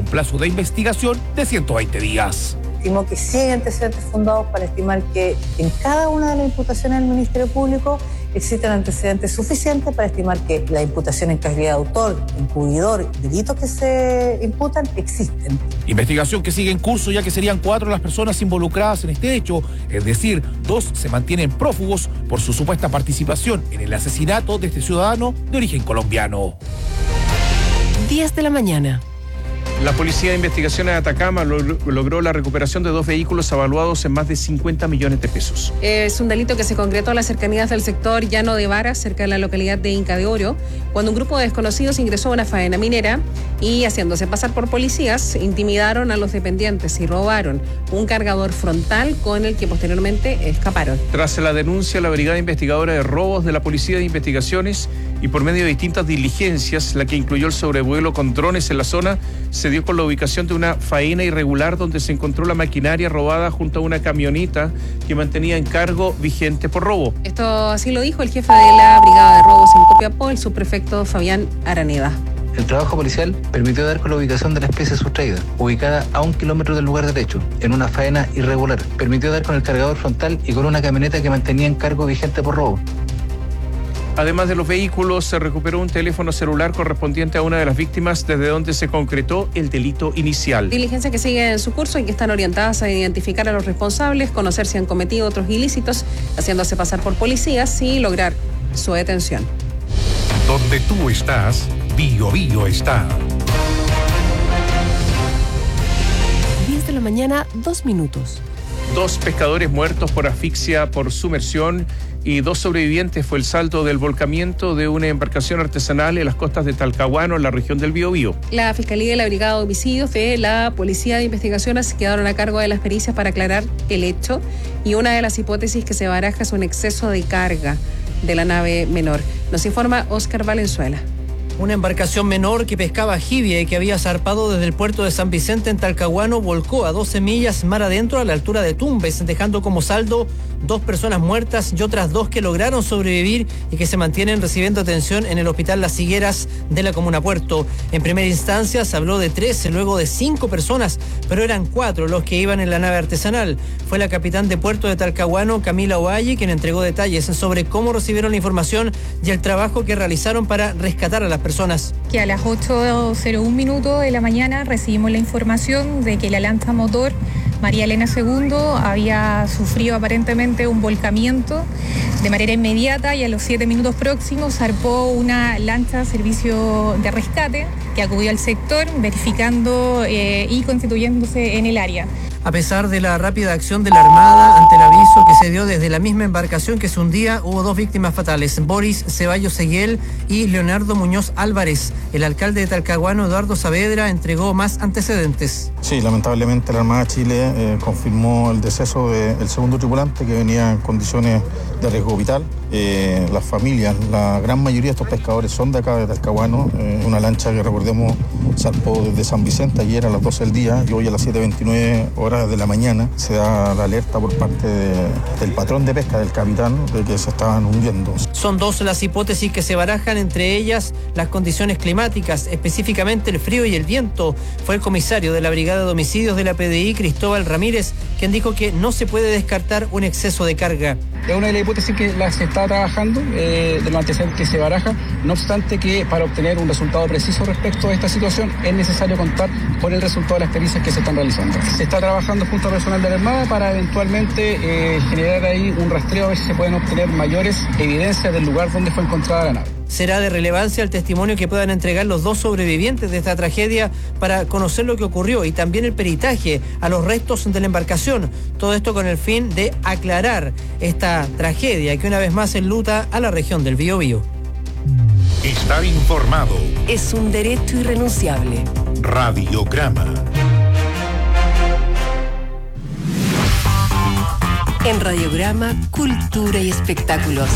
plazo de investigación de 120 días. Estimó que sí hay antecedentes fundados para estimar que en cada una de las imputaciones del Ministerio Público existen antecedentes suficientes para estimar que la imputación en calidad de autor, encubridor, delitos que se imputan existen. Investigación que sigue en curso, ya que serían 4 las personas involucradas en este hecho, es decir, 2 se mantienen prófugos por su supuesta participación en el asesinato de este ciudadano de origen colombiano. 10 de la mañana. La Policía de Investigaciones de Atacama logró la recuperación de 2 vehículos avaluados en más de 50 millones de pesos. Es un delito que se concretó en las cercanías del sector Llano de Varas, cerca de la localidad de Inca de Oro, cuando un grupo de desconocidos ingresó a una faena minera y, haciéndose pasar por policías, intimidaron a los dependientes y robaron un cargador frontal con el que posteriormente escaparon. Tras la denuncia, la Brigada Investigadora de Robos de la Policía de Investigaciones y por medio de distintas diligencias, la que incluyó el sobrevuelo con drones en la zona, se dio con la ubicación de una faena irregular donde se encontró la maquinaria robada junto a una camioneta que mantenía encargo vigente por robo. Esto así lo dijo el jefe de la Brigada de Robos en Copiapó, el subprefecto Fabián Araneda. El trabajo policial permitió dar con la ubicación de la especie sustraída, ubicada a 1 kilómetro del lugar del hecho, en una faena irregular. Permitió dar con el cargador frontal y con una camioneta que mantenía encargo vigente por robo. Además de los vehículos, se recuperó un teléfono celular correspondiente a una de las víctimas, desde donde se concretó el delito inicial. Diligencia que sigue en su curso y que están orientadas a identificar a los responsables, conocer si han cometido otros ilícitos, haciéndose pasar por policías y lograr su detención. Donde tú estás, Bio Bio está. 10 de la mañana, 2 minutos. 2 pescadores muertos por asfixia por sumersión y 2 sobrevivientes fue el saldo del volcamiento de una embarcación artesanal en las costas de Talcahuano, en la región del Biobío. La Fiscalía y la Brigada de Homicidios de la Policía de Investigaciones quedaron a cargo de las pericias para aclarar el hecho, y una de las hipótesis que se baraja es un exceso de carga de la nave menor. Nos informa Óscar Valenzuela. Una embarcación menor que pescaba jibia y que había zarpado desde el puerto de San Vicente en Talcahuano volcó a 12 millas mar adentro a la altura de Tumbes, dejando como saldo 2 personas muertas y otras 2 que lograron sobrevivir y que se mantienen recibiendo atención en el Hospital Las Higueras de la comuna Puerto. En primera instancia se habló de 13, luego de 5 personas, pero eran 4 los que iban en la nave artesanal. Fue la capitán de Puerto de Talcahuano, Camila Ovalle, quien entregó detalles sobre cómo recibieron la información y el trabajo que realizaron para rescatar a las personas. Que a las 8:01 minutos de la mañana recibimos la información de que la lancha motor María Elena II había sufrido aparentemente un volcamiento de manera inmediata, y a los 7 minutos próximos zarpó una lancha servicio de rescate que acudió al sector verificando y constituyéndose en el área. A pesar de la rápida acción de la Armada ante el aviso que se dio desde la misma embarcación que se hundía, hubo 2 víctimas fatales: Boris Ceballos Seguel y Leonardo Muñoz Álvarez. El alcalde de Talcahuano, Eduardo Saavedra, entregó más antecedentes. Sí, lamentablemente la Armada de Chile confirmó el deceso del segundo tripulante, que venía en condiciones de riesgo vital. Las familias, la gran mayoría de estos pescadores son de acá de Talcahuano. Una lancha que, recordemos, zarpó desde San Vicente ayer a las 12 del día, y hoy a las 7:29 horas de la mañana se da la alerta por parte del patrón de pesca, del capitán, de que se estaban hundiendo. Son 2 las hipótesis que se barajan, entre ellas las condiciones climáticas, específicamente el frío y el viento. Fue el comisario de la Brigada de Homicidios de la PDI, Cristóbal Ramírez, quien dijo que no se puede descartar un exceso de carga. Es una de las hipótesis que se está trabajando, de los antecedentes que se baraja. No obstante, que para obtener un resultado preciso respecto a esta situación es necesario contar con el resultado de las pericias que se están realizando. Se está trabajando junto a personal de la Armada para eventualmente generar ahí un rastreo, a ver si se pueden obtener mayores evidencias del lugar donde fue encontrada la nave. Será de relevancia el testimonio que puedan entregar los 2 sobrevivientes de esta tragedia para conocer lo que ocurrió, y también el peritaje a los restos de la embarcación. Todo esto con el fin de aclarar esta tragedia que una vez más enluta a la región del Biobío. Estar informado es un derecho irrenunciable. Radiograma. En Radiograma, cultura y espectáculos.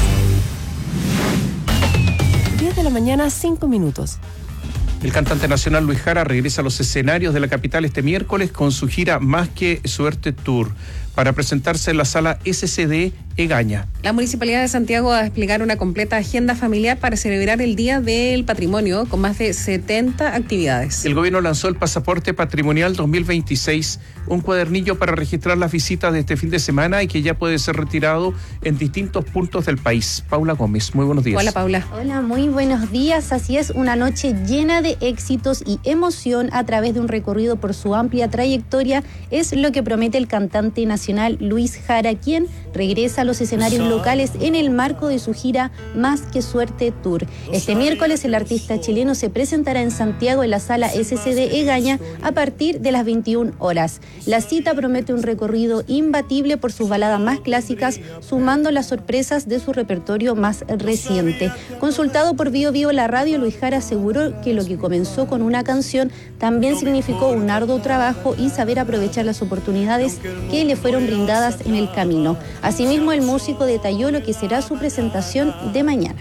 10 de la mañana, 5 minutos. El cantante nacional Luis Jara regresa a los escenarios de la capital este miércoles con su gira Más que Suerte Tour, para presentarse en la sala SCD Egaña. La Municipalidad de Santiago va a desplegar una completa agenda familiar para celebrar el Día del Patrimonio con más de 70 actividades. El gobierno lanzó el Pasaporte Patrimonial 2026, un cuadernillo para registrar las visitas de este fin de semana y que ya puede ser retirado en distintos puntos del país. Paula Gómez, muy buenos días. Hola, Paula. Hola, muy buenos días. Así es, una noche llena de éxitos y emoción a través de un recorrido por su amplia trayectoria es lo que promete el cantante nacional Luis Jara, quien regresa a los escenarios locales en el marco de su gira Más que Suerte Tour. Este miércoles el artista chileno se presentará en Santiago en la sala SCD Egaña a partir de las 21 horas. La cita promete un recorrido imbatible por sus baladas más clásicas, sumando las sorpresas de su repertorio más reciente. Consultado por Bio Bio La Radio, Luis Jara aseguró que lo que comenzó con una canción también significó un arduo trabajo y saber aprovechar las oportunidades que le fueron brindadas en el camino. Asimismo, el músico detalló lo que será su presentación de mañana.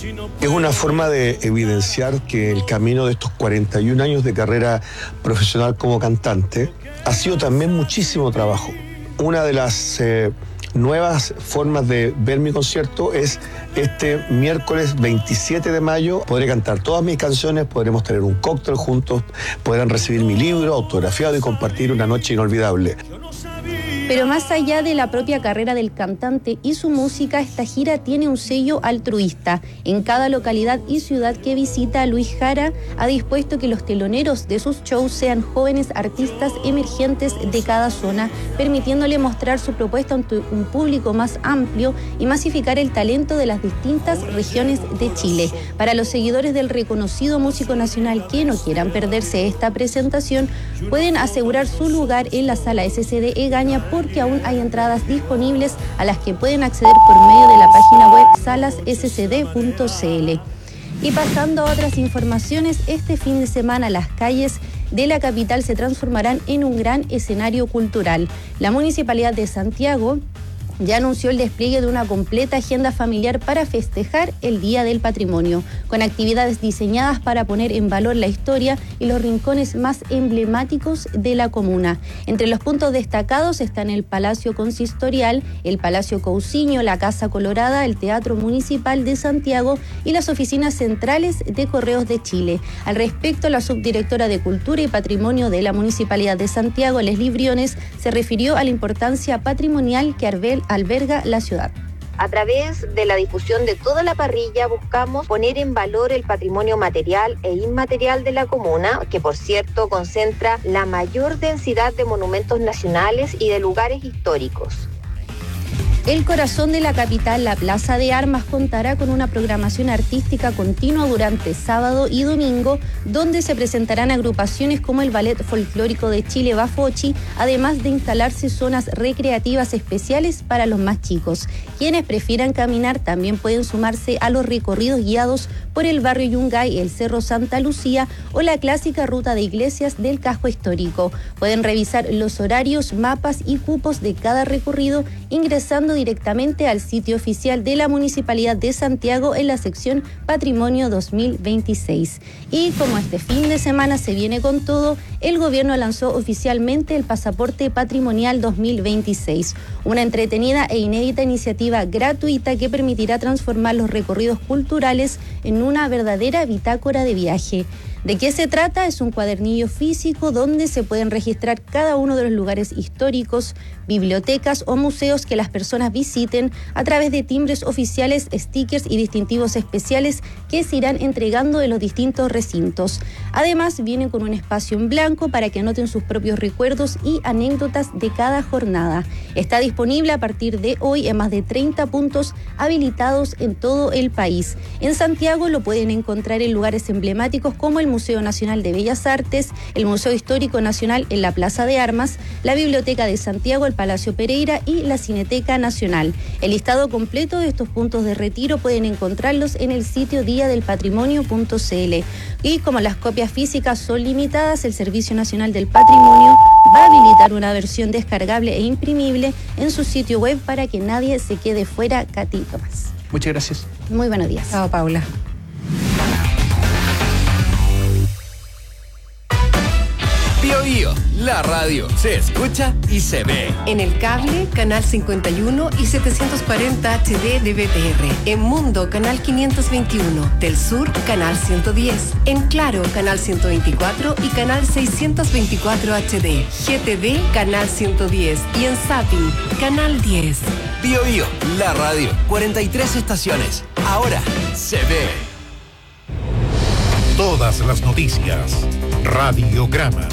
Es una forma de evidenciar que el camino de estos 41 años de carrera profesional como cantante ha sido también muchísimo trabajo. Una de las nuevas formas de ver mi concierto es este miércoles 27 de mayo. Podré cantar todas mis canciones, podremos tener un cóctel juntos, podrán recibir mi libro autografiado y compartir una noche inolvidable. Pero más allá de la propia carrera del cantante y su música, esta gira tiene un sello altruista. En cada localidad y ciudad que visita, Luis Jara ha dispuesto que los teloneros de sus shows sean jóvenes artistas emergentes de cada zona, permitiéndole mostrar su propuesta ante un público más amplio y masificar el talento de las distintas regiones de Chile. Para los seguidores del reconocido músico nacional que no quieran perderse esta presentación, pueden asegurar su lugar en la sala SCD Egaña porque aún hay entradas disponibles a las que pueden acceder por medio de la página web salasscd.cl. Y pasando a otras informaciones, este fin de semana las calles de la capital se transformarán en un gran escenario cultural. La Municipalidad de Santiago ya anunció el despliegue de una completa agenda familiar para festejar el Día del Patrimonio, con actividades diseñadas para poner en valor la historia y los rincones más emblemáticos de la comuna. Entre los puntos destacados están el Palacio Consistorial, el Palacio Cousiño, la Casa Colorada, el Teatro Municipal de Santiago y las oficinas centrales de Correos de Chile. Al respecto, la subdirectora de Cultura y Patrimonio de la Municipalidad de Santiago, Leslie Briones, se refirió a la importancia patrimonial que alberga la ciudad. A través de la difusión de toda la parrilla buscamos poner en valor el patrimonio material e inmaterial de la comuna, que por cierto concentra la mayor densidad de monumentos nacionales y de lugares históricos. El corazón de la capital, la Plaza de Armas, contará con una programación artística continua durante sábado y domingo, donde se presentarán agrupaciones como el Ballet Folclórico de Chile Bafochi, además de instalarse zonas recreativas especiales para los más chicos. Quienes prefieran caminar también pueden sumarse a los recorridos guiados por el barrio Yungay, el Cerro Santa Lucía o la clásica ruta de iglesias del casco histórico. Pueden revisar los horarios, mapas y cupos de cada recorrido ingresando directamente al sitio oficial de la Municipalidad de Santiago en la sección Patrimonio 2026. Y como este fin de semana se viene con todo, el gobierno lanzó oficialmente el Pasaporte Patrimonial 2026, una entretenida e inédita iniciativa gratuita que permitirá transformar los recorridos culturales en una verdadera bitácora de viaje. ¿De qué se trata? Es un cuadernillo físico donde se pueden registrar cada uno de los lugares históricos, bibliotecas o museos que las personas visiten a través de timbres oficiales, stickers y distintivos especiales que se irán entregando en los distintos recintos. Además, viene con un espacio en blanco para que anoten sus propios recuerdos y anécdotas de cada jornada. Está disponible a partir de hoy en más de 30 puntos habilitados en todo el país. En Santiago lo pueden encontrar en lugares emblemáticos como el Museo Nacional de Bellas Artes, el Museo Histórico Nacional en la Plaza de Armas, la Biblioteca de Santiago, el Palacio Pereira y la Cineteca Nacional. El listado completo de estos puntos de retiro pueden encontrarlos en el sitio diadelpatrimonio.cl. Y como las copias físicas son limitadas, el Servicio Nacional del Patrimonio va a habilitar una versión descargable e imprimible en su sitio web para que nadie se quede fuera. Katy Tomás. Muchas gracias. Muy buenos días. Chao, Paula. Bío Bío, la radio se escucha y se ve. En el cable, canal 51 y 740 HD de BTR. En Mundo, canal 521. Del Sur, canal 110. En Claro, canal 124 y canal 624 HD. GTV, canal 110. Y en Zapping, canal 10. Bío Bío, la radio, 43 estaciones. Ahora se ve. Todas las noticias. Radiograma.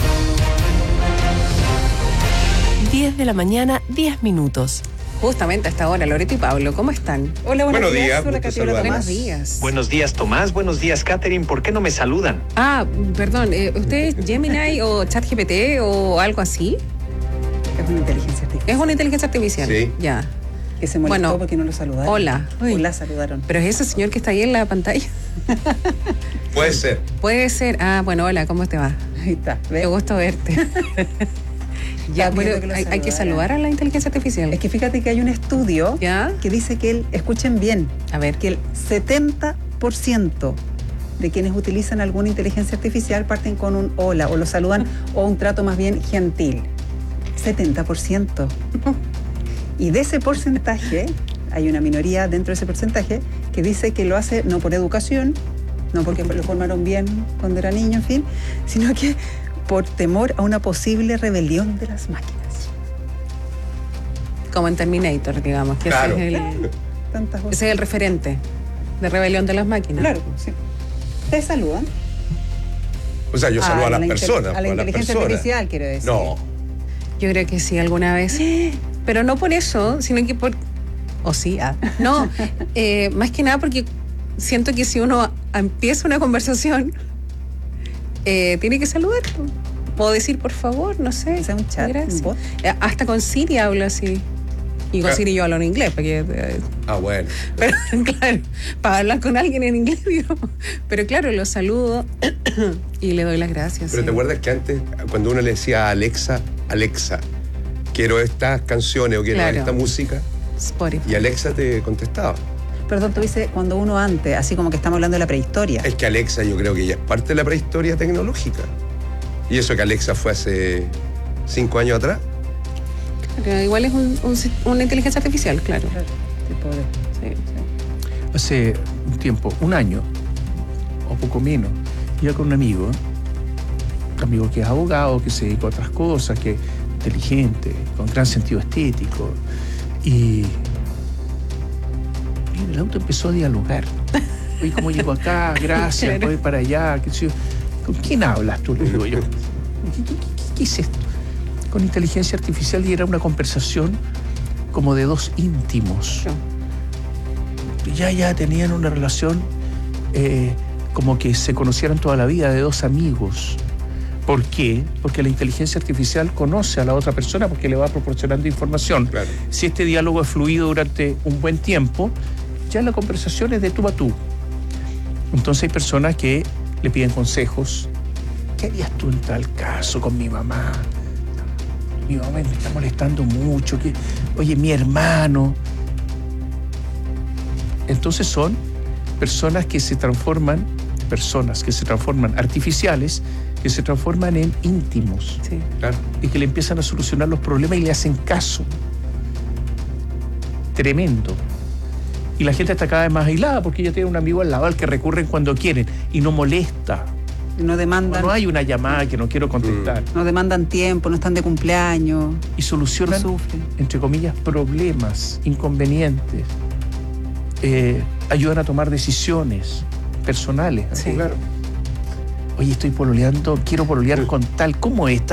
10 de la mañana, 10 minutos. Justamente a esta hora, Loreto y Pablo, ¿cómo están? Hola, buenos días. Hola, Katy, hola, buenos días. Buenos días, Tomás. Buenos días, Catherine. ¿Por qué no me saludan? Perdón, ¿usted es Gemini o ChatGPT o algo así? Es una inteligencia artificial. Es una inteligencia artificial. Sí. Ya. Que se molestó porque no lo saludaron. Hola. O la saludaron. Pero es ese señor que está ahí en la pantalla. Puede ser. Puede ser. Bueno, hola, ¿cómo te va? Ahí está. Me gusta verte. Ya, bueno, hay que saludar a la inteligencia artificial. Es que fíjate que hay un estudio que dice que escuchen bien, a ver, que el 70% de quienes utilizan alguna inteligencia artificial parten con un hola o lo saludan o un trato más bien gentil. 70%. Y de ese porcentaje, hay una minoría dentro de ese porcentaje que dice que lo hace no por educación, no porque lo formaron bien cuando era niño, en fin, sino que por temor a una posible rebelión de las máquinas. Como en Terminator, digamos, que claro. ese es el referente de rebelión de las máquinas. Claro, sí. ¿Ustedes saludan? O sea, yo saludo a las personas. A la inteligencia artificial, quiero decir. No. Yo creo que sí, alguna vez. Pero no por eso, sino que por... ¿O sí? No, más que nada porque siento que si uno empieza una conversación... tiene que saludar. Puedo decir por favor, no sé. Es un chat, gracias. un bot. Hasta con Siri hablo así. Y con Siri yo hablo en inglés. Porque, bueno. Pero claro, para hablar con alguien en inglés, digo. Pero claro, lo saludo y le doy las gracias. Pero ¿te acuerdas que antes, cuando uno le decía a Alexa, quiero estas canciones o quiero esta música? Spotify. Y Alexa te contestaba. Perdón, tú dices cuando uno antes, así como que estamos hablando de la prehistoria. Es que Alexa yo creo que ya es parte de la prehistoria tecnológica. Y eso que Alexa fue hace 5 años atrás. Claro, igual es una inteligencia artificial, claro. Sí. Hace un tiempo, un año, o poco menos, iba con un amigo que es abogado, que se dedica a otras cosas, que es inteligente, con gran sentido estético. Y el auto empezó a dialogar. Oye, ¿cómo llego acá? Gracias, voy para allá. ¿Con quién hablas tú? Le digo yo. ¿Qué es esto? Con inteligencia artificial, y era una conversación como de dos íntimos. Ya tenían una relación como que se conocieran toda la vida, de dos amigos. ¿Por qué? Porque la inteligencia artificial conoce a la otra persona porque le va proporcionando información. Claro. Si este diálogo es fluido durante un buen tiempo, ya la conversación es de tú a tú. Entonces hay personas que le piden consejos. ¿Qué harías tú en tal caso con mi mamá? Mi mamá me está molestando mucho. Oye, mi hermano. Entonces son personas que se transforman artificiales, que se transforman en íntimos. Sí. Claro. Y que le empiezan a solucionar los problemas y le hacen caso. Tremendo. Y la gente está cada vez más aislada porque ya tiene un amigo al lado al que recurren cuando quieren y no molesta. No demandan. No hay una llamada que no quiero contestar. No demandan tiempo, no están de cumpleaños. Y solucionan, entre comillas, problemas, inconvenientes. Ayudan a tomar decisiones personales. Sí. Claro. Oye, estoy pololeando, quiero pololear con tal. ¿Cómo es?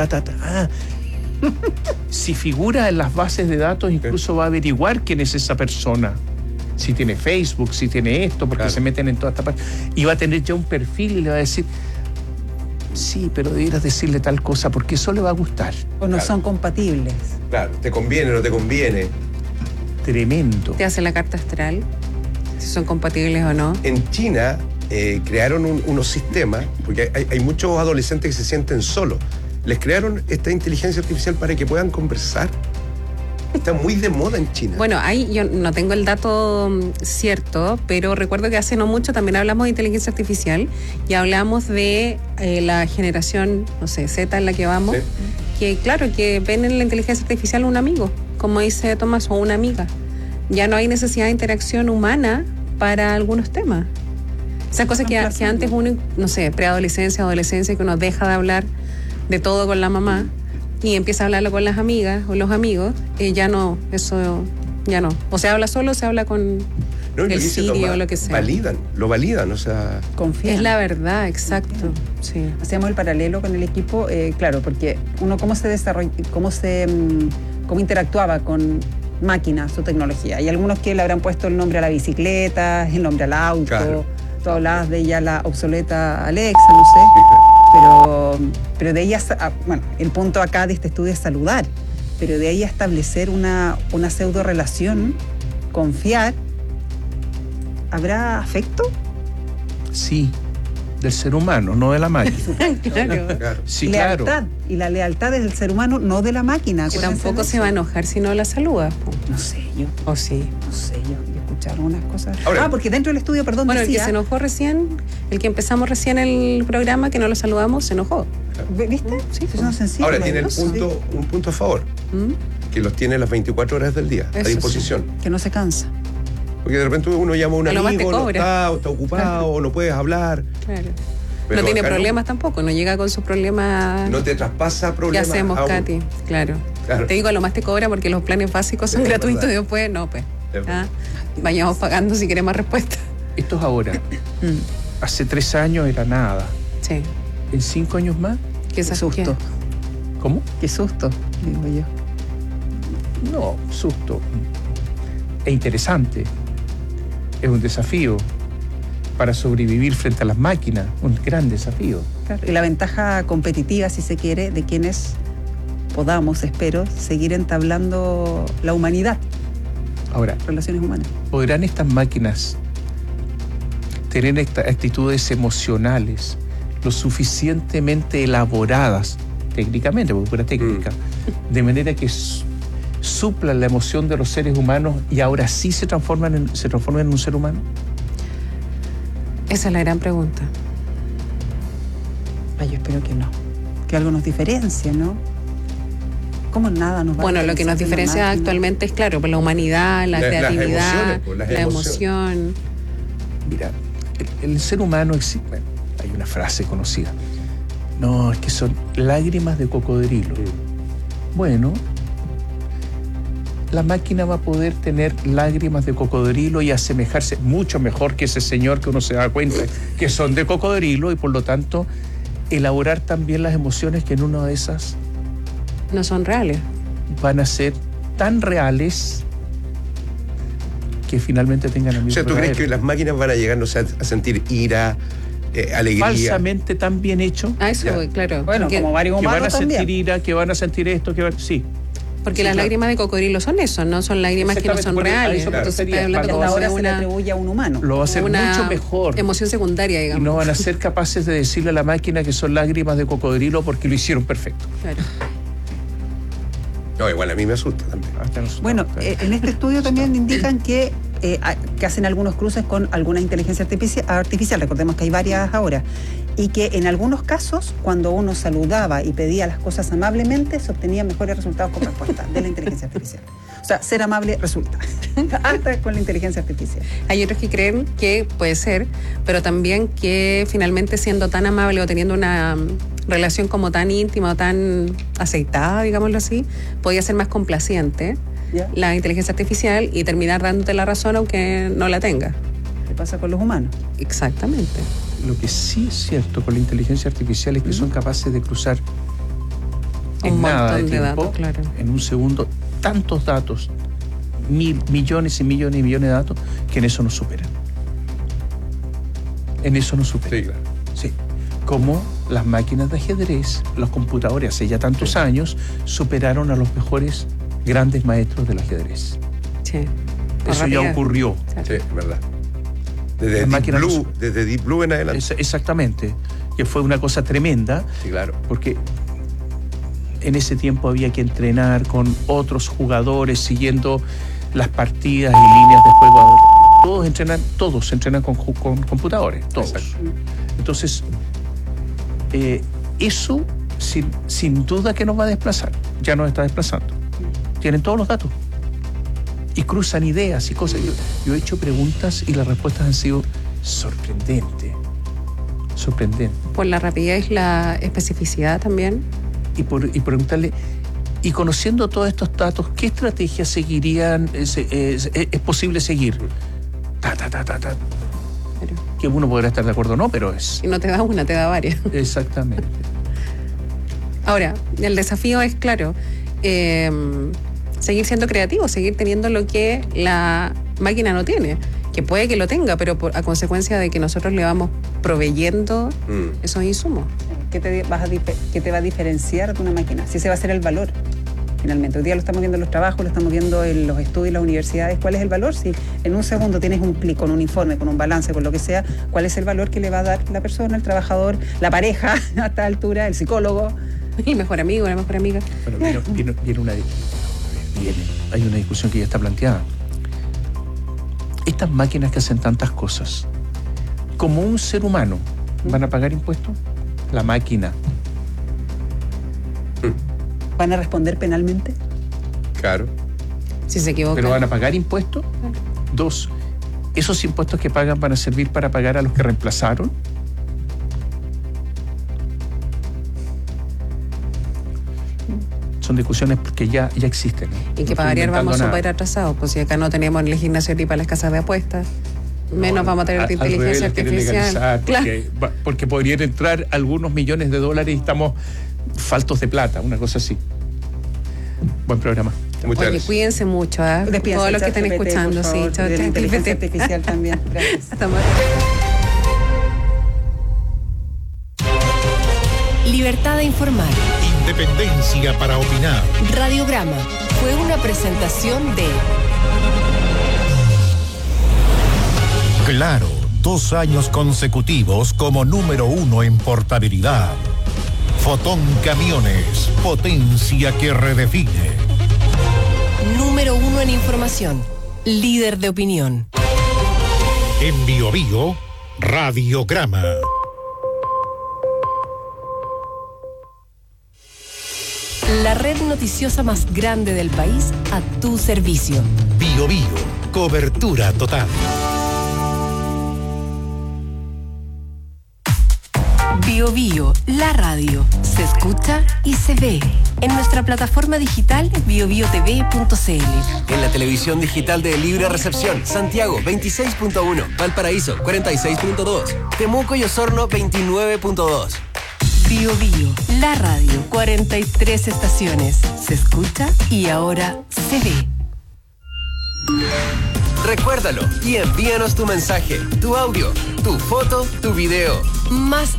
Si figura en las bases de datos, incluso va a averiguar quién es esa persona. Si tiene Facebook, si tiene esto, porque se meten en toda esta parte. Y va a tener ya un perfil y le va a decir, sí, pero debieras decirle tal cosa porque eso le va a gustar. O no son compatibles. Claro, ¿te conviene o no te conviene? Tremendo. Te hace la carta astral, si son compatibles o no. En China crearon unos sistemas, porque hay muchos adolescentes que se sienten solos. Les crearon esta inteligencia artificial para que puedan conversar Está muy de moda en China. Bueno, ahí yo no tengo el dato cierto, pero recuerdo que hace no mucho también hablamos de inteligencia artificial y hablamos de la generación, no sé, Z en la que vamos, sí. Que claro, que ven en la inteligencia artificial un amigo, como dice Tomás, o una amiga. Ya no hay necesidad de interacción humana para algunos temas. Esas cosas que antes uno, no sé, preadolescencia, adolescencia, que uno deja de hablar de todo con la mamá y empieza a hablarlo con las amigas o los amigos, ya no, eso ya no. O se habla solo o se habla con el Siri o lo que sea. Lo validan, o sea... Confían. Es la verdad, exacto. Sí. Hacíamos el paralelo con el equipo, claro, porque uno cómo se desarrolla, cómo interactuaba con máquinas o tecnología. Hay algunos que le habrán puesto el nombre a la bicicleta, el nombre al auto. Claro. Tú hablabas de ella la obsoleta Alexa, no sé. Pero de ella, bueno, el punto acá de este estudio es saludar, pero de ahí a establecer una pseudo relación, confiar, ¿habrá afecto? Sí, del ser humano, no de la máquina. Claro. Sí, lealtad. claro. Y la lealtad es del ser humano, no de la máquina. Que tampoco se va a enojar si no la saluda. No sé yo. ¿O sí? No sé yo. Escuchar algunas cosas. Ahora, porque dentro del estudio, perdón, bueno, decía... el que se enojó recién, el que empezamos recién el programa, que no lo saludamos, se enojó. ¿Viste? Sí, son sensibles. Ahora tiene un punto a favor, que los tiene las 24 horas del día a disposición. Sí. Que no se cansa. Porque de repente uno llama a un amigo, no está ocupado, o no puedes hablar. Claro. Pero no tiene problemas tampoco, no llega con sus problemas. No te traspasa problemas. ¿Qué hacemos, Katy? Claro. Te digo, a lo más te cobra porque los planes básicos son gratuitos y después no, pues. Vayamos pagando si queremos respuesta. Esto es ahora. Hace 3 años era nada. Sí. ¿En 5 años más? Qué susto. ¿Cómo? Qué susto, digo yo. No, susto. Es interesante. Es un desafío para sobrevivir frente a las máquinas. Un gran desafío. Claro. Y la ventaja competitiva, si se quiere, de quienes podamos, espero, seguir entablando la humanidad. Ahora, relaciones humanas. ¿Podrán estas máquinas tener estas actitudes emocionales lo suficientemente elaboradas, técnicamente, porque pura técnica, de manera que suplan la emoción de los seres humanos y ahora sí se transforman en un ser humano? Esa es la gran pregunta. Yo espero que no. Que algo nos diferencie, ¿no? ¿Cómo nada nos va a Bueno, lo que nos diferencia actualmente es, claro, la humanidad, la creatividad, la emoción. Mira, el ser humano existe. Bueno, hay una frase conocida. No, es que son lágrimas de cocodrilo. Bueno, la máquina va a poder tener lágrimas de cocodrilo y asemejarse mucho mejor que ese señor que uno se da cuenta que son de cocodrilo y por lo tanto elaborar también las emociones que en una de esas no son reales. Van a ser tan reales que finalmente tengan el mismo. O sea, ¿tú crees que las máquinas van a llegar, no sé, a sentir ira, alegría? Falsamente tan bien hecho. Eso, claro. Bueno, como varios humanos que van a también. sentir ira, que van a sentir esto, sí. Porque las lágrimas de cocodrilo son eso, no son lágrimas que no son reales. Entonces está hablando como ahora se le atribuye a un humano. Lo va a hacer mucho mejor. Emoción secundaria, digamos. Y no van a ser capaces de decirle a la máquina que son lágrimas de cocodrilo porque lo hicieron perfecto. Claro. No, igual a mí me asusta también. Bueno, en este estudio también indican que hacen algunos cruces con alguna inteligencia artificial. Recordemos que hay varias ahora. Y que en algunos casos, cuando uno saludaba y pedía las cosas amablemente, se obtenían mejores resultados con respuesta de la inteligencia artificial. O sea, ser amable resulta. Hasta con la inteligencia artificial. Hay otros que creen que puede ser, pero también que finalmente siendo tan amable o teniendo una relación como tan íntima o tan aceitada, digámoslo así, podía ser más complaciente la inteligencia artificial y terminar dándote la razón aunque no la tenga. ¿Qué pasa con los humanos? Exactamente. Lo que sí es cierto con la inteligencia artificial es que son capaces de cruzar en nada de tiempo, datos, claro. En un segundo, tantos datos, millones y millones y millones de datos, que en eso nos superan. En eso nos superan. Sí, claro. Sí. Como las máquinas de ajedrez, los computadores hace ya tantos años superaron a los mejores grandes maestros del ajedrez. Sí. Eso ya ocurrió. Sí, verdad. Desde Deep Blue en adelante. Exactamente. Que fue una cosa tremenda. Sí, claro. Porque en ese tiempo había que entrenar con otros jugadores siguiendo las partidas y líneas de juego. Ahora todos entrenan con computadores, todos. Exacto. Entonces, eso sin duda que nos va a desplazar, ya nos está desplazando. Tienen todos los datos y cruzan ideas y cosas. Yo he hecho preguntas y las respuestas han sido sorprendentes. Por la rapidez y la especificidad también. Y preguntarle, y conociendo todos estos datos, ¿qué estrategias seguirían, es posible seguir? Que uno podrá estar de acuerdo o no, pero es... Y no te da una, te da varias. Exactamente. Ahora, el desafío es, claro, seguir siendo creativo, seguir teniendo lo que la máquina no tiene. Que puede que lo tenga, pero a consecuencia de que nosotros le vamos proveyendo esos insumos. ¿Qué te va a diferenciar de una máquina? Si ese va a ser el valor, finalmente. Hoy día lo estamos viendo en los trabajos, lo estamos viendo en los estudios, en las universidades. ¿Cuál es el valor? Si en un segundo tienes un clic con un informe, con un balance, con lo que sea, ¿cuál es el valor que le va a dar la persona, el trabajador, la pareja a esta altura, el psicólogo? El mejor amigo, la mejor amiga. Bueno, hay una discusión que ya está planteada. Estas máquinas que hacen tantas cosas, como un ser humano, ¿van a pagar impuestos? La máquina. ¿Van a responder penalmente? Claro. Si se equivocan. ¿Pero van a pagar impuestos? Claro. 2. ¿Esos impuestos que pagan van a servir para pagar a los que reemplazaron? Son discusiones que ya existen. Y que para variar vamos súper atrasados, pues si acá no tenemos legislación ni para las casas de apuestas, menos vamos a tener inteligencia artificial. Porque podrían entrar algunos millones de dólares y estamos faltos de plata, una cosa así. Buen programa. Muchas gracias. Cuídense mucho, todos los que estén escuchando. Sí, chao, de la inteligencia artificial también. Gracias. Hasta más. Libertad de informar. Independencia para opinar. Radiograma fue una presentación de Claro, 2 años consecutivos como número 1 en portabilidad. Fotón Camiones, potencia que redefine. Número 1 en información, líder de opinión. En Bio Bio, Radiograma. La red noticiosa más grande del país a tu servicio. Bio Bio, cobertura total. Bio Bio, la radio, se escucha y se ve. En nuestra plataforma digital biobiotv.cl. En la televisión digital de Libre Recepción, Santiago 26.1, Valparaíso 46.2, Temuco y Osorno 29.2. Bio Bio, la radio, 43 estaciones. Se escucha y ahora se ve. Recuérdalo y envíanos tu mensaje, tu audio, tu foto, tu video. Más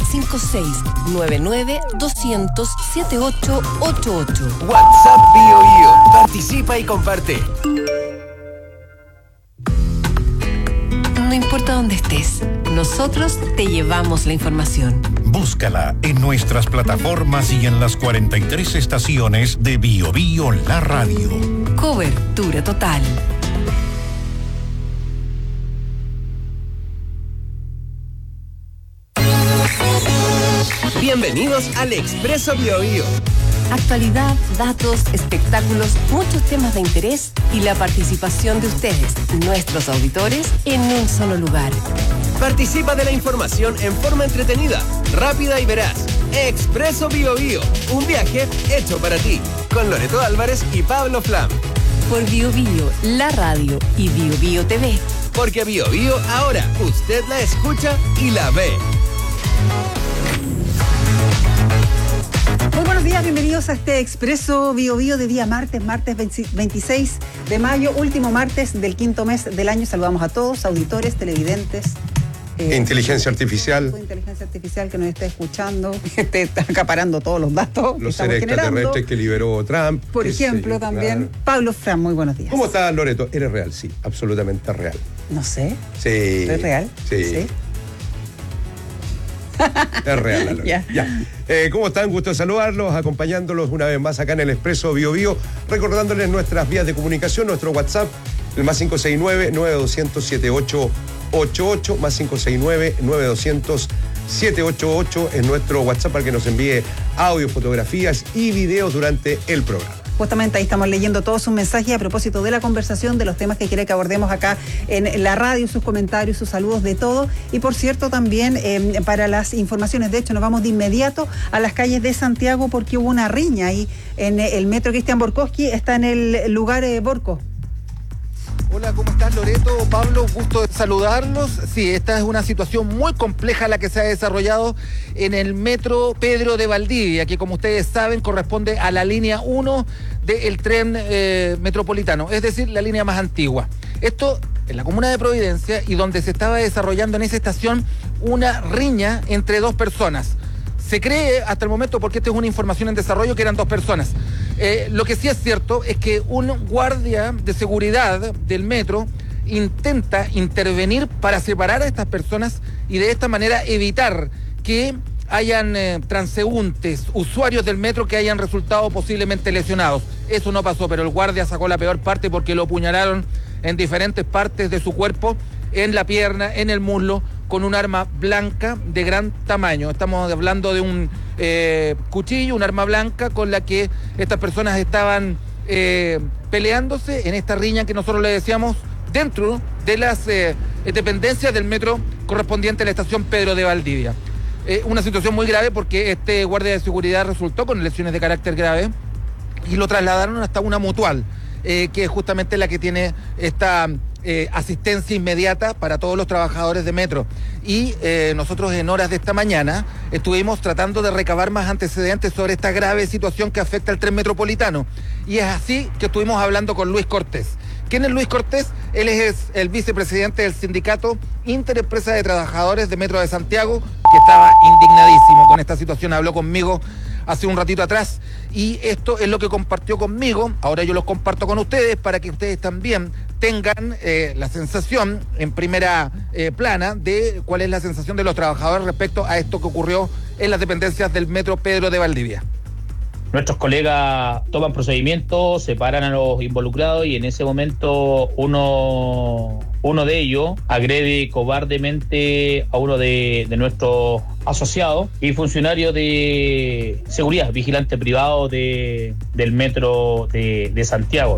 56-99-200-7888. WhatsApp Bio Bio. Participa y comparte. No importa dónde estés, nosotros te llevamos la información. Búscala en nuestras plataformas y en las 43 estaciones de Bio Bio La Radio. Cobertura total. Bienvenidos al Expreso Bio Bio. Actualidad, datos, espectáculos, muchos temas de interés y la participación de ustedes, nuestros auditores, en un solo lugar. Participa de la información en forma entretenida, rápida y veraz. Expreso Bio Bio, un viaje hecho para ti, con Loreto Álvarez y Pablo Flam. Por Bio Bio, la radio y Bio Bio TV. Porque Bio Bio ahora usted la escucha y la ve. Muy buenos días, bienvenidos a este Expreso Bio Bio de día martes 26 de mayo, último martes del quinto mes del año. Saludamos a todos, auditores, televidentes. Inteligencia artificial. Inteligencia artificial que nos esté escuchando, que esté acaparando todos los datos. Los seres extraterrestres que liberó Trump. Por ejemplo, también. Claro. Pablo Fran, muy buenos días. ¿Cómo estás, Loreto? ¿Eres real? Sí, absolutamente real. No sé. Sí. ¿Es real? Sí. Es real la lógica. Ya. ¿Cómo están? Gusto de saludarlos, acompañándolos una vez más acá en el Expreso Bio Bio, recordándoles nuestras vías de comunicación, nuestro WhatsApp, el más 569-9200-7888, más 569-9200-788 es nuestro WhatsApp para que nos envíe audio, fotografías y videos durante el programa. Justamente ahí estamos leyendo todos sus mensajes a propósito de la conversación, de los temas que quiere que abordemos acá en la radio, sus comentarios, sus saludos, de todo. Y por cierto, también para las informaciones, de hecho, nos vamos de inmediato a las calles de Santiago porque hubo una riña ahí en el metro Cristian Borkowski, está en el lugar Borco. Hola, ¿cómo estás, Loreto? Pablo, gusto de saludarlos. Sí, esta es una situación muy compleja la que se ha desarrollado en el metro Pedro de Valdivia, que como ustedes saben corresponde a la línea 1 del tren metropolitano, es decir, la línea más antigua. Esto en la comuna de Providencia y donde se estaba desarrollando en esa estación una riña entre dos personas. Se cree hasta el momento, porque esta es una información en desarrollo, que eran dos personas. Lo que sí es cierto es que un guardia de seguridad del metro intenta intervenir para separar a estas personas y de esta manera evitar que hayan transeúntes, usuarios del metro que hayan resultado posiblemente lesionados. Eso no pasó, pero el guardia sacó la peor parte porque lo apuñalaron en diferentes partes de su cuerpo, en la pierna, en el muslo, con un arma blanca de gran tamaño. Estamos hablando de un cuchillo, un arma blanca con la que estas personas estaban peleándose en esta riña que nosotros le decíamos dentro de las dependencias del metro correspondiente a la estación Pedro de Valdivia. Una situación muy grave porque este guardia de seguridad resultó con lesiones de carácter grave y lo trasladaron hasta una mutual, que es justamente la que tiene esta asistencia inmediata para todos los trabajadores de metro. Y nosotros en horas de esta mañana estuvimos tratando de recabar más antecedentes sobre esta grave situación que afecta al tren metropolitano. Y es así que estuvimos hablando con Luis Cortés. ¿Quién es Luis Cortés? Él es el vicepresidente del sindicato Interempresa de Trabajadores de Metro de Santiago, que estaba indignadísimo con esta situación. Habló conmigo hace un ratito atrás y esto es lo que compartió conmigo. Ahora yo los comparto con ustedes para que ustedes también tengan la sensación en primera plana de cuál es la sensación de los trabajadores respecto a esto que ocurrió en las dependencias del metro Pedro de Valdivia. Nuestros colegas toman procedimientos, separan a los involucrados y en ese momento uno de ellos agrede cobardemente a uno de nuestros asociados y funcionarios de seguridad, vigilante privado del metro de Santiago.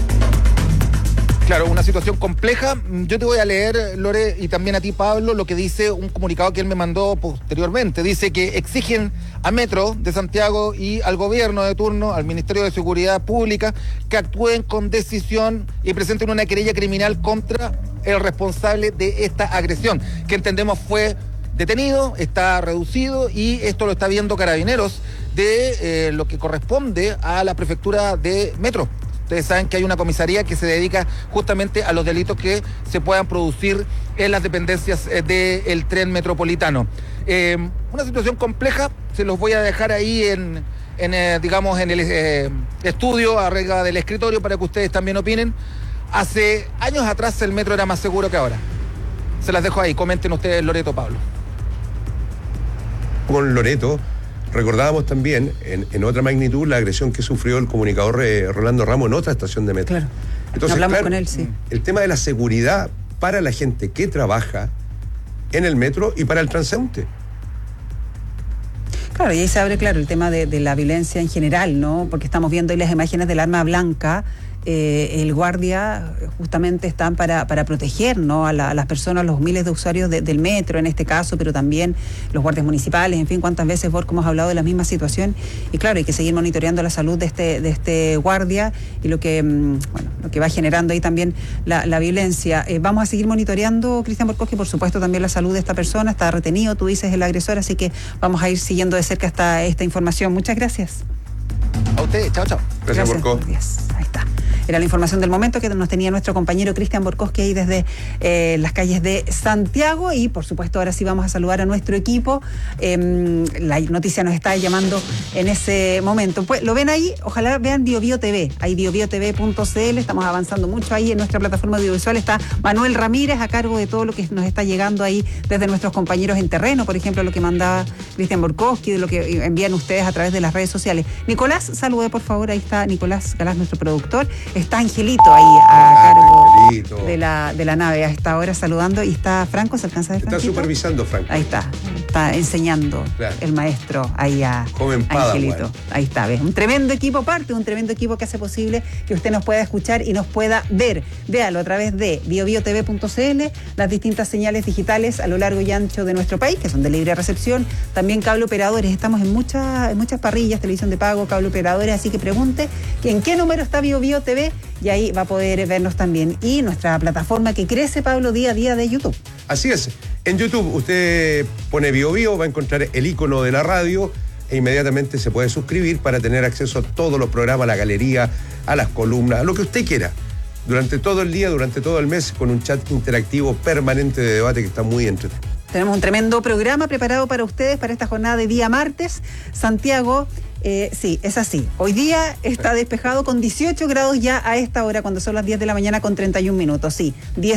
Claro, una situación compleja. Yo te voy a leer, Lore, y también a ti, Pablo, lo que dice un comunicado que él me mandó posteriormente. Dice que exigen a Metro de Santiago y al gobierno de turno, al Ministerio de Seguridad Pública, que actúen con decisión y presenten una querella criminal contra el responsable de esta agresión, que entendemos fue detenido, está reducido y esto lo está viendo Carabineros de lo que corresponde a la prefectura de Metro. Ustedes saben que hay una comisaría que se dedica justamente a los delitos que se puedan producir en las dependencias del tren metropolitano. Una situación compleja, se los voy a dejar ahí en el estudio, arriba del escritorio, para que ustedes también opinen. Hace años atrás el metro era más seguro que ahora. Se las dejo ahí, comenten ustedes, Loreto, Pablo. Con Loreto recordábamos también en otra magnitud la agresión que sufrió el comunicador Rolando Ramos en otra estación de metro. Claro. Entonces, hablamos con él, sí. El tema de la seguridad para la gente que trabaja en el metro y para el transeúnte. Claro, y ahí se abre, claro, el tema de la violencia en general, ¿no? Porque estamos viendo ahí las imágenes del arma blanca. El guardia justamente están para proteger, ¿no? a las personas, los miles de usuarios del metro en este caso, pero también los guardias municipales, en fin, cuántas veces, Borco, hemos hablado de la misma situación. Y claro, hay que seguir monitoreando la salud de este guardia y lo que va generando ahí también la violencia. Vamos a seguir monitoreando, Cristian Borkowski, por supuesto, también la salud de esta persona. Está retenido, tú dices, el agresor, así que vamos a ir siguiendo de cerca esta información. Muchas gracias. A ustedes, chao, chao. Gracias. Borco. Ahí está. Era la información del momento que nos tenía nuestro compañero Cristian Borkowski ahí desde las calles de Santiago. Y por supuesto ahora sí vamos a saludar a nuestro equipo. La noticia nos está llamando en ese momento. Pues lo ven ahí, ojalá vean BioBio TV, ahí biobiotv.cl. Estamos avanzando mucho ahí en nuestra plataforma audiovisual. Está Manuel Ramírez a cargo de todo lo que nos está llegando ahí desde nuestros compañeros en terreno, por ejemplo, lo que mandaba Cristian Borkowski, de lo que envían ustedes a través de las redes sociales. Nicolás, salude por favor, ahí está Nicolás Galás, nuestro productor. Está Angelito ahí a cargo de la nave a esta hora saludando. Y está Franco, ¿se alcanza a ver? Está supervisando, Franco. Ahí está enseñando el maestro ahí a Angelito. Bueno. Ahí está, ¿ves? Un tremendo equipo, un tremendo equipo que hace posible que usted nos pueda escuchar y nos pueda ver. Véalo a través de biobiotv.cl, las distintas señales digitales a lo largo y ancho de nuestro país, que son de libre recepción, también cable operadores. Estamos en muchas parrillas, televisión de pago, cable operadores, así que pregunte que en qué número está BioBio TV y ahí va a poder vernos también. Y nuestra plataforma que crece, Pablo, día a día de YouTube. Así es. En YouTube usted pone BioBio, va a encontrar el icono de la radio e inmediatamente se puede suscribir para tener acceso a todos los programas, a la galería, a las columnas, a lo que usted quiera. Durante todo el día, durante todo el mes, con un chat interactivo permanente de debate que está muy entretenido. Tenemos un tremendo programa preparado para ustedes para esta jornada de día martes. Santiago, sí, es así. Hoy día está despejado con 18 grados ya a esta hora, cuando son las 10 de la mañana con 31 minutos. Sí,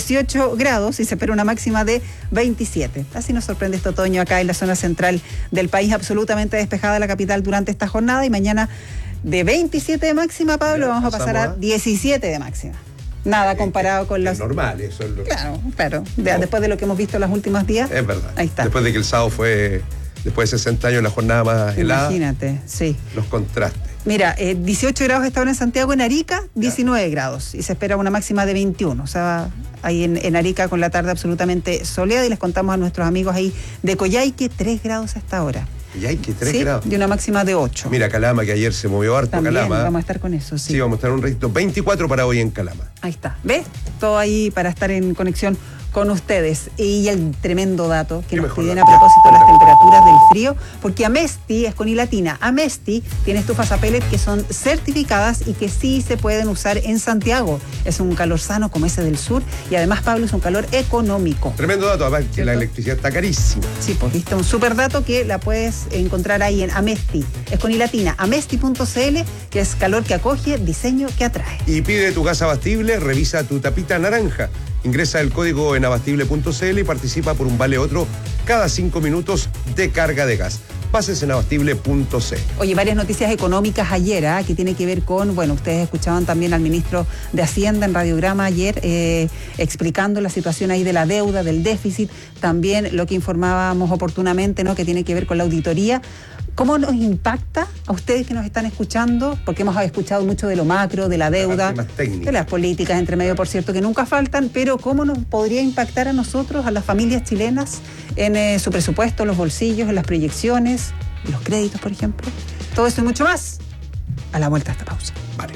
18 grados y se espera una máxima de 27. Así nos sorprende este otoño acá en la zona central del país, absolutamente despejada la capital durante esta jornada. Y mañana de 27 de máxima, Pablo, vamos a pasar a 17 de máxima. Nada comparado con los... normal, eso es lo que... Claro. Después de lo que hemos visto en los últimos días. Es verdad. Ahí está. Después de que el sábado fue, después de 60 años, la jornada más helada. Imagínate, sí. Los contrastes. Mira, 18 grados esta hora en Santiago, en Arica, 19 grados. Y se espera una máxima de 21. O sea, ahí en Arica con la tarde absolutamente soleada. Y les contamos a nuestros amigos ahí de Coyhaique, 3 grados a esta hora. Coyhaique, 3 grados. De una máxima de 8. Mira, Calama, que ayer se movió harto. También Calama. Vamos a estar con eso, sí. Sí, vamos a estar un ratito. 24 para hoy en Calama. Ahí está. ¿Ves? Todo ahí para estar en conexión con ustedes. Y el tremendo dato que nos piden a propósito de las temperaturas del frío, porque Amesti es con I latina. Amesti tiene estufas a pellet que son certificadas y que sí se pueden usar en Santiago. Es un calor sano como ese del sur y además, Pablo, es un calor económico. Tremendo dato, además que la electricidad está carísima. Sí, pues viste, un súper dato que la puedes encontrar ahí en Amesti. Es con I latina, amesti.cl, que es calor que acoge, diseño que atrae. Y pide tu gas abastible, revisa tu tapita naranja. Ingresa el código en abastible.cl y participa por un vale otro cada 5 minutos de carga de gas. Bases en abastible.cl. Oye, varias noticias económicas ayer, que tiene que ver con, bueno, ustedes escuchaban también al ministro de Hacienda en Radiograma ayer explicando la situación ahí de la deuda, del déficit, también lo que informábamos oportunamente, ¿no?, que tiene que ver con la auditoría. ¿Cómo nos impacta a ustedes que nos están escuchando? Porque hemos escuchado mucho de lo macro, de la deuda, de las políticas entre medio, por cierto, que nunca faltan, pero ¿cómo nos podría impactar a nosotros, a las familias chilenas, en su presupuesto, los bolsillos, en las proyecciones, los créditos, por ejemplo? Todo eso y mucho más a la vuelta de esta pausa. Vale.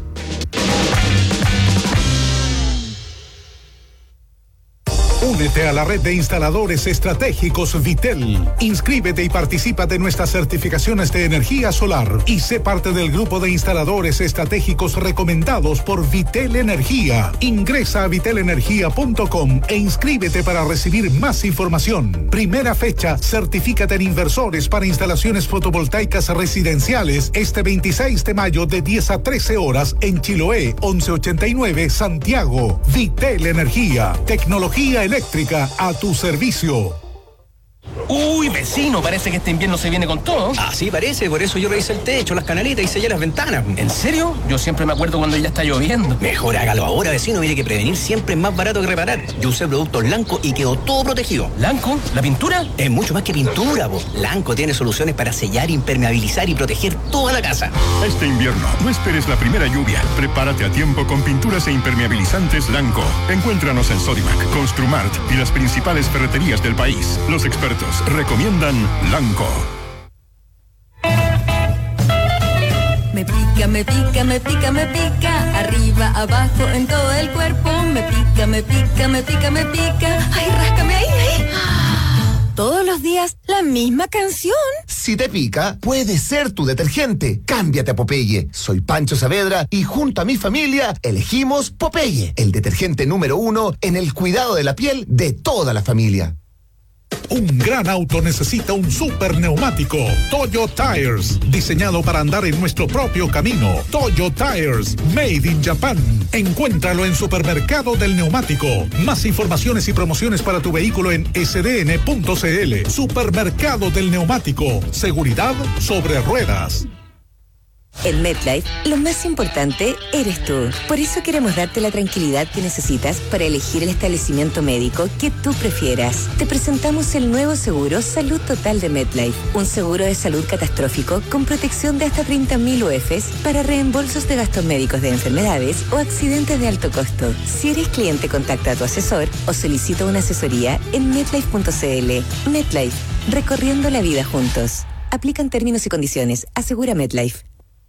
Únete a la red de instaladores estratégicos Vitel. Inscríbete y participa de nuestras certificaciones de energía solar y sé parte del grupo de instaladores estratégicos recomendados por Vitel Energía. Ingresa a vitelenergia.com e inscríbete para recibir más información. Primera fecha, certifícate en inversores para instalaciones fotovoltaicas residenciales este 26 de mayo de 10 a 13 horas en Chiloé, 1189, Santiago. Vitel Energía, tecnología eléctrica a tu servicio. Uy, vecino, parece que este invierno se viene con todo. Así parece, por eso yo revisé el techo, las canaletas y sellé las ventanas. ¿En serio? Yo siempre me acuerdo cuando ya está lloviendo. Mejor hágalo ahora, vecino, mire que prevenir siempre es más barato que reparar. Yo usé productos Lanco y quedó todo protegido. ¿Lanco? ¿La pintura? Es mucho más que pintura, vos. Lanco tiene soluciones para sellar, impermeabilizar y proteger toda la casa. Este invierno, no esperes la primera lluvia. Prepárate a tiempo con pinturas e impermeabilizantes Lanco. Encuéntranos en Sodimac, Construmart y las principales ferreterías del país. Los expertos recomiendan Lanco. Me pica, me pica, me pica, me pica. Arriba, abajo, en todo el cuerpo. Me pica, me pica, me pica, me pica. Ay, ráscame ahí, ahí. Todos los días la misma canción. Si te pica, puede ser tu detergente. Cámbiate a Popeye. Soy Pancho Saavedra y junto a mi familia elegimos Popeye, el detergente número 1 en el cuidado de la piel de toda la familia. Un gran auto necesita un super neumático. Toyo Tires, diseñado para andar en nuestro propio camino. Toyo Tires, made in Japan. Encuéntralo en Supermercado del Neumático. Más informaciones y promociones para tu vehículo en sdn.cl. Supermercado del Neumático. Seguridad sobre ruedas. En MetLife, lo más importante eres tú. Por eso queremos darte la tranquilidad que necesitas para elegir el establecimiento médico que tú prefieras. Te presentamos el nuevo seguro Salud Total de MetLife. Un seguro de salud catastrófico con protección de hasta 30.000 UFs para reembolsos de gastos médicos de enfermedades o accidentes de alto costo. Si eres cliente, contacta a tu asesor o solicita una asesoría en MetLife.cl. MetLife, recorriendo la vida juntos. Aplican términos y condiciones. Asegura MetLife.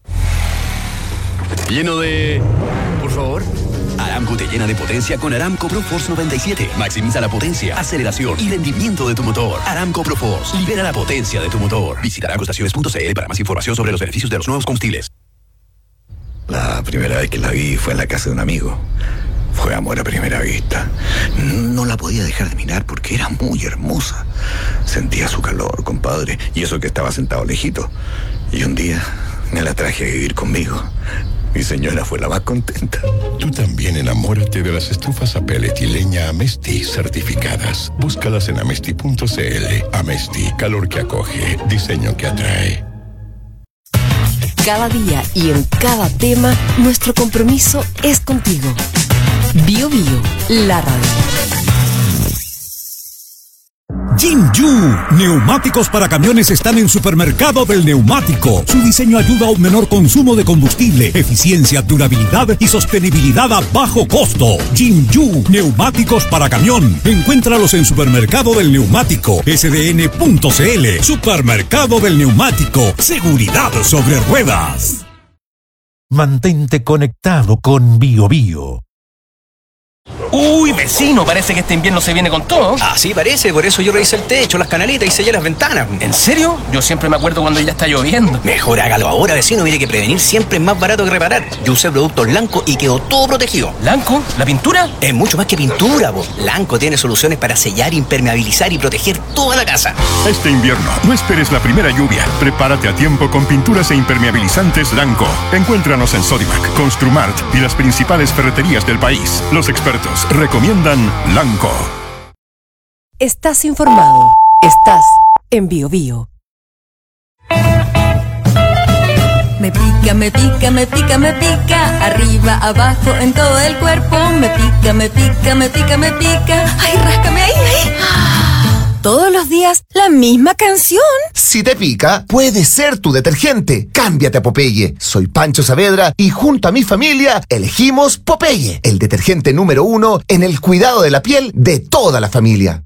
Lleno de... Por favor. Aramco te llena de potencia con Aramco ProForce 97. Maximiza la potencia, aceleración y rendimiento de tu motor. Aramco ProForce. Libera la potencia de tu motor. Visita aramcoestaciones.cl para más información sobre los beneficios de los nuevos combustibles. La primera vez que la vi fue en la casa de un amigo. Fue amor a primera vista. No la podía dejar de mirar porque era muy hermosa. Sentía su calor, compadre. Y eso que estaba sentado lejito. Y un día me la traje a vivir conmigo. Mi señora fue la más contenta. Tú también enamórate de las estufas a pellet y leña Amesti certificadas. Búscalas en amesti.cl. Amesti, calor que acoge, diseño que atrae. Cada día y en cada tema, nuestro compromiso es contigo. Bio Bio, la radio. Jinju, neumáticos para camiones están en Supermercado del Neumático. Su diseño ayuda a un menor consumo de combustible, eficiencia, durabilidad y sostenibilidad a bajo costo. Jinju, neumáticos para camión. Encuéntralos en Supermercado del Neumático, sdn.cl. Supermercado del Neumático, seguridad sobre ruedas. Mantente conectado con Bio Bio. Uy, vecino, parece que este invierno se viene con todo. Así parece, por eso yo revisé el techo, las canaletas y sellé las ventanas. ¿En serio? Yo siempre me acuerdo cuando ya está lloviendo. Mejor hágalo ahora, vecino, mire que prevenir siempre es más barato que reparar. Yo usé productos Lanco y quedó todo protegido. ¿Lanco? ¿La pintura? Es mucho más que pintura, po. Lanco tiene soluciones para sellar, impermeabilizar y proteger toda la casa. Este invierno, no esperes la primera lluvia. Prepárate a tiempo con pinturas e impermeabilizantes Lanco. Encuéntranos en Sodimac, Construmart y las principales ferreterías del país. Los expertos recomiendan Lanco. Estás informado. Estás en Bio Bio. Me pica, me pica, me pica, me pica. Arriba, abajo, en todo el cuerpo. Me pica, me pica, me pica, me pica. Ay, ráscame ahí, ahí. Todos los días la misma canción. Si te pica, puede ser tu detergente. Cámbiate a Popeye. Soy Pancho Saavedra y junto a mi familia elegimos Popeye, el detergente número 1 en el cuidado de la piel de toda la familia.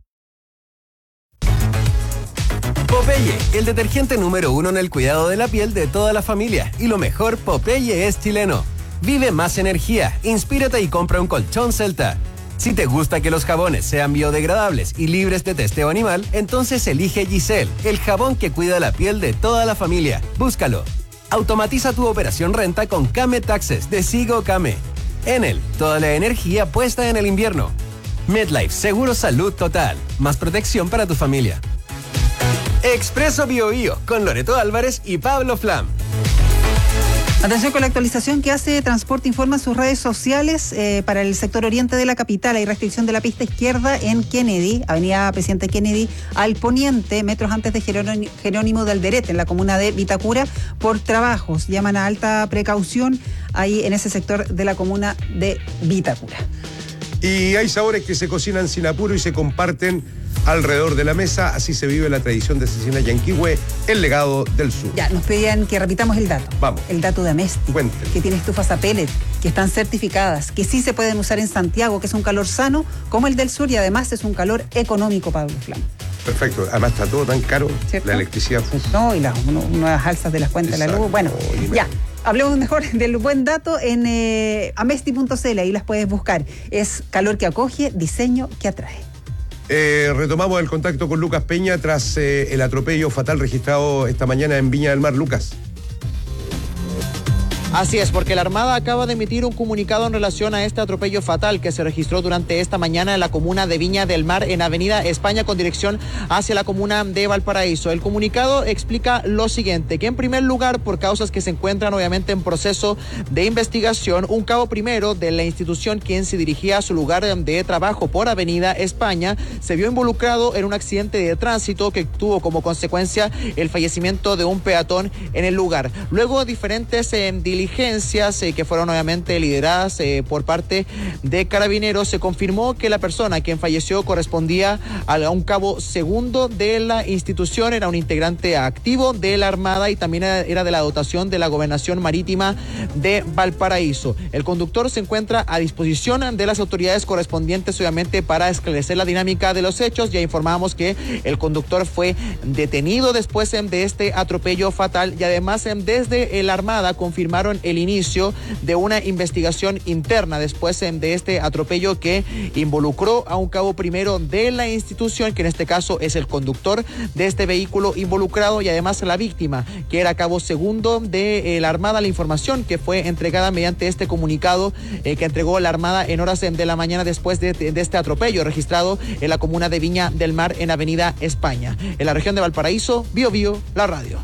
Popeye, el detergente número 1 en el cuidado de la piel de toda la familia. Y lo mejor, Popeye es chileno. Vive más energía, inspírate y compra un colchón Celta. Si te gusta que los jabones sean biodegradables y libres de testeo animal, entonces elige Giselle, el jabón que cuida la piel de toda la familia. Búscalo. Automatiza tu operación renta con Kame Taxes de Sigo Kame. Enel, toda la energía puesta en el invierno. MetLife, seguro salud total. Más protección para tu familia. Expreso Bio Bio, con Loreto Álvarez y Pablo Flam. Atención con la actualización que hace Transporte Informa en sus redes sociales. Para el sector oriente de la capital hay restricción de la pista izquierda en Kennedy, avenida Presidente Kennedy, al poniente, metros antes de Jerónimo de Alderete, en la comuna de Vitacura, por trabajos. Llaman a alta precaución ahí en ese sector de la comuna de Vitacura. Y hay sabores que se cocinan sin apuro y se comparten alrededor de la mesa. Así se vive la tradición de Cecina Yanquihue, el legado del sur. Ya, nos pedían que repitamos el dato. Vamos. El dato de Amesti. Cuéntale. Que tiene estufas a pellet, que están certificadas, que sí se pueden usar en Santiago, que es un calor sano como el del sur y además es un calor económico, Pablo Flam. Perfecto. Además está todo tan caro. ¿Cierto? La electricidad. No, y las nuevas alzas de las cuentas de la luz. Bueno, ya. Hablemos mejor del buen dato en amesti.cl, ahí las puedes buscar. Es calor que acoge, diseño que atrae. Retomamos el contacto con Lucas Peña tras el atropello fatal registrado esta mañana en Viña del Mar. Lucas. Así es, porque la Armada acaba de emitir un comunicado en relación a este atropello fatal que se registró durante esta mañana en la comuna de Viña del Mar, en Avenida España, con dirección hacia la comuna de Valparaíso. El comunicado explica lo siguiente, que en primer lugar, por causas que se encuentran obviamente en proceso de investigación, un cabo primero de la institución, quien se dirigía a su lugar de trabajo por Avenida España, se vio involucrado en un accidente de tránsito que tuvo como consecuencia el fallecimiento de un peatón en el lugar. Luego, diferentes diligencias que fueron obviamente lideradas por parte de Carabineros, se confirmó que la persona quien falleció correspondía a un cabo segundo de la institución, era un integrante activo de la Armada y también era de la dotación de la Gobernación Marítima de Valparaíso. El conductor se encuentra a disposición de las autoridades correspondientes obviamente para esclarecer la dinámica de los hechos. Ya informamos que el conductor fue detenido después de este atropello fatal y además desde la Armada confirmaron el inicio de una investigación interna después de este atropello que involucró a un cabo primero de la institución, que en este caso es el conductor de este vehículo involucrado, y además la víctima, que era cabo segundo de la Armada. La información que fue entregada mediante este comunicado que entregó la Armada en horas de la mañana después de este atropello registrado en la comuna de Viña del Mar, en Avenida España. En la región de Valparaíso, Bio Bio, la radio.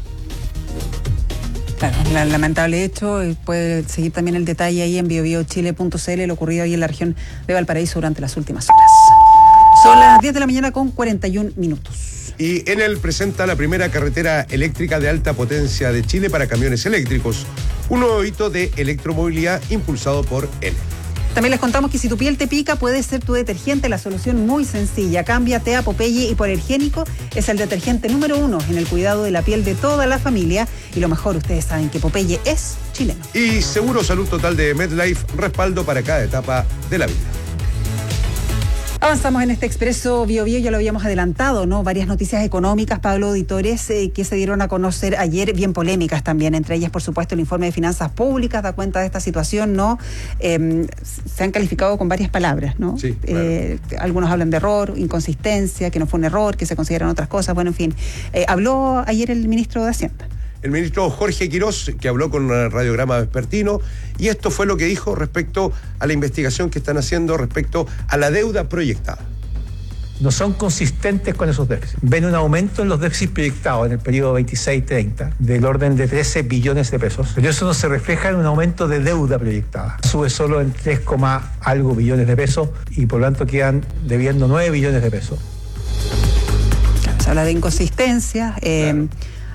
Claro, el lamentable hecho, puede seguir también el detalle ahí en biobiochile.cl, lo ocurrido ahí en la región de Valparaíso durante las últimas horas. Son las 10 de la mañana con 41 minutos. Y Enel presenta la primera carretera eléctrica de alta potencia de Chile para camiones eléctricos, un nuevo hito de electromovilidad impulsado por Enel. También les contamos que si tu piel te pica, puede ser tu detergente la solución muy sencilla. Cámbiate a Popeye Hipoalergénico. Es el detergente número 1 en el cuidado de la piel de toda la familia. Y lo mejor, ustedes saben que Popeye es chileno. Y Seguro Salud Total de MetLife, respaldo para cada etapa de la vida. Avanzamos en este Expreso Bio Bio, ya lo habíamos adelantado, ¿no? Varias noticias económicas, Pablo, auditores, que se dieron a conocer ayer, bien polémicas también, entre ellas, por supuesto, el informe de finanzas públicas da cuenta de esta situación, ¿no? Se han calificado con varias palabras, ¿no? Sí, claro. Algunos hablan de error, inconsistencia, que no fue un error, que se consideran otras cosas, bueno, en fin. Habló ayer el ministro de Hacienda. El ministro Jorge Quirós, que habló con el Radiograma Vespertino, y esto fue lo que dijo respecto a la investigación que están haciendo respecto a la deuda proyectada. No son consistentes con esos déficits. Ven un aumento en los déficits proyectados en el periodo 26-30 del orden de 13 billones de pesos, pero eso no se refleja en un aumento de deuda proyectada. Sube solo en 3, algo billones de pesos y por lo tanto quedan debiendo 9 billones de pesos. Se habla de inconsistencia. Claro.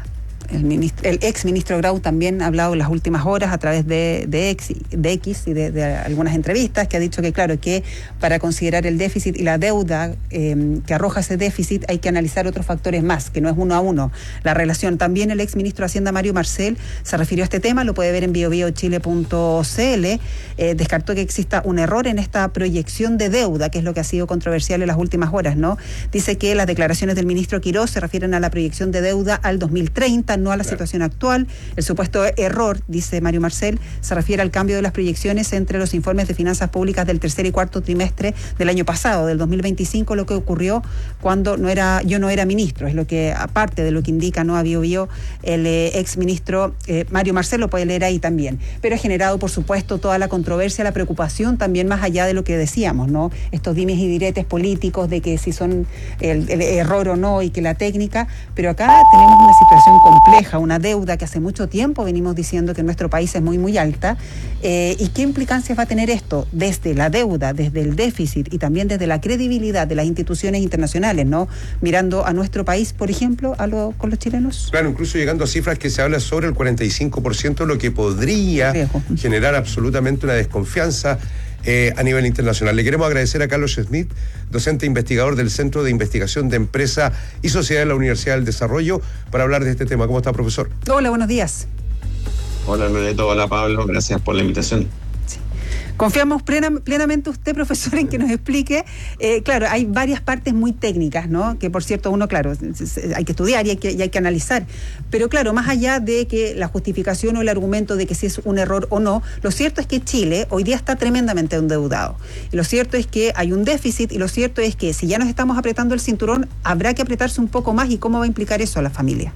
El ex ministro Grau también ha hablado en las últimas horas a través de X y de algunas entrevistas, que ha dicho que claro, que para considerar el déficit y la deuda que arroja ese déficit hay que analizar otros factores más, que no es 1 a 1 la relación. También el ex ministro de Hacienda, Mario Marcel, se refirió a este tema, lo puede ver en biobiochile.cl. Descartó que exista un error en esta proyección de deuda, que es lo que ha sido controversial en las últimas horas, ¿no? Dice que las declaraciones del ministro Quirós se refieren a la proyección de deuda al 2030, no a la situación actual. El supuesto error, dice Mario Marcel, se refiere al cambio de las proyecciones entre los informes de finanzas públicas del tercer y cuarto trimestre del año pasado, del 2025, lo que ocurrió cuando yo no era ministro. Es lo que, aparte de lo que indica, ¿no?, a Bio Bio, el ex ministro Mario Marcel, lo puede leer ahí también. Pero ha generado, por supuesto, toda la controversia, la preocupación también más allá de lo que decíamos, ¿no? Estos dimes y diretes políticos de que si son el error o no y que la técnica, pero acá tenemos una situación compleja, una deuda que hace mucho tiempo venimos diciendo que en nuestro país es muy, muy alta. ¿Y qué implicancias va a tener esto desde la deuda, desde el déficit y también desde la credibilidad de las instituciones internacionales, ¿no? Mirando a nuestro país, por ejemplo, con los chilenos. Claro, incluso llegando a cifras que se habla sobre el 45%, lo que podría generar absolutamente una desconfianza a nivel internacional. Le queremos agradecer a Carlos Schmidt, docente e investigador del Centro de Investigación de Empresa y Sociedad de la Universidad del Desarrollo, para hablar de este tema. ¿Cómo está, profesor? Hola, buenos días. Hola, Loreto. Hola, Pablo. Gracias por la invitación. Sí. Confiamos plenamente usted, profesor, en que nos explique. Claro, hay varias partes muy técnicas, ¿no? Que por cierto uno, claro, hay que estudiar y hay que analizar. Pero claro, más allá de que la justificación o el argumento de que si es un error o no, lo cierto es que Chile hoy día está tremendamente endeudado. Y lo cierto es que hay un déficit y lo cierto es que si ya nos estamos apretando el cinturón, habrá que apretarse un poco más. ¿Y cómo va a implicar eso a la familia?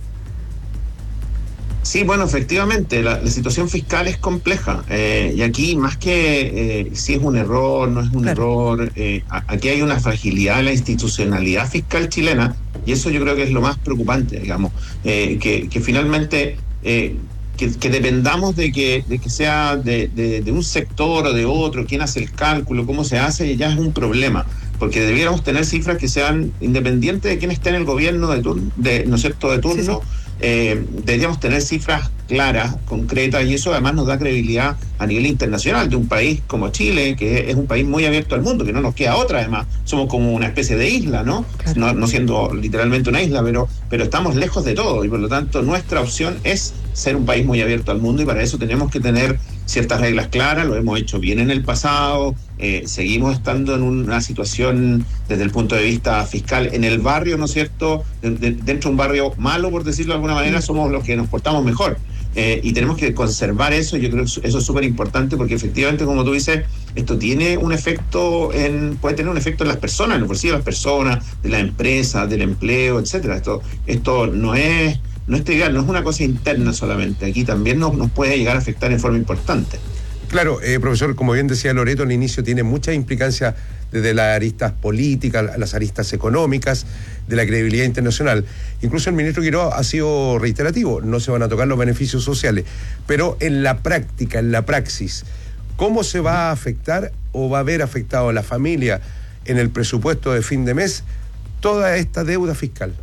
Sí, bueno, efectivamente, la situación fiscal es compleja y aquí más que si es un error, no es un error, aquí hay una fragilidad en la institucionalidad fiscal chilena y eso yo creo que es lo más preocupante, digamos, que finalmente que dependamos de que sea de un sector o de otro, quién hace el cálculo, cómo se hace, ya es un problema. Porque debiéramos tener cifras que sean independientes de quién esté en el gobierno de turno, ¿no es cierto?, de turno. Sí, sí. Deberíamos tener cifras claras, concretas, y eso además nos da credibilidad a nivel internacional de un país como Chile, que es un país muy abierto al mundo, que no nos queda otra, además. Somos como una especie de isla, ¿no? Claro. No siendo literalmente una isla, pero estamos lejos de todo, y por lo tanto nuestra opción es ser un país muy abierto al mundo, y para eso tenemos que tener ciertas reglas claras. Lo hemos hecho bien en el pasado, seguimos estando en una situación desde el punto de vista fiscal en el barrio, ¿no es cierto?, dentro de un barrio malo, por decirlo de alguna manera, somos los que nos portamos mejor, y tenemos que conservar eso. Yo creo que eso es súper importante porque efectivamente, como tú dices, esto tiene un efecto puede tener un efecto en las personas, en el bolsillo de las personas, de las empresas, del empleo, etcétera. Esto no es trivial, no es una cosa interna solamente, aquí también nos puede llegar a afectar en forma importante. Claro, profesor, como bien decía Loreto al inicio, tiene muchas implicancias desde las aristas políticas, las aristas económicas, de la credibilidad internacional. Incluso el ministro Quiroga ha sido reiterativo, no se van a tocar los beneficios sociales, pero en la práctica, en la praxis, ¿cómo se va a afectar o va a haber afectado a la familia en el presupuesto de fin de mes toda esta deuda fiscal?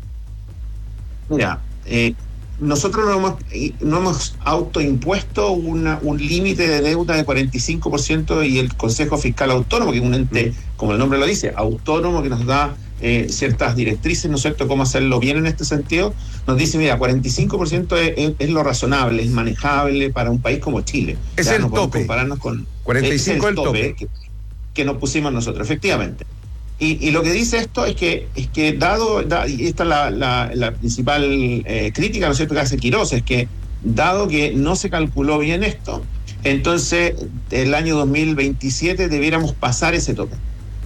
Mira, nosotros no hemos autoimpuesto un límite de deuda de 45% y el Consejo Fiscal Autónomo, que es un ente, como el nombre lo dice, autónomo, que nos da ciertas directrices, ¿no es cierto?, cómo hacerlo bien en este sentido, nos dice, mira, 45% es lo razonable, es manejable para un país como Chile. Es el tope. Compararnos con 45 es el tope que nos pusimos nosotros, efectivamente. Y lo que dice esto es que dado, y esta es la principal crítica, ¿no es cierto?, que hace Quirós, es que dado que no se calculó bien esto, entonces el año 2027 debiéramos pasar ese tope.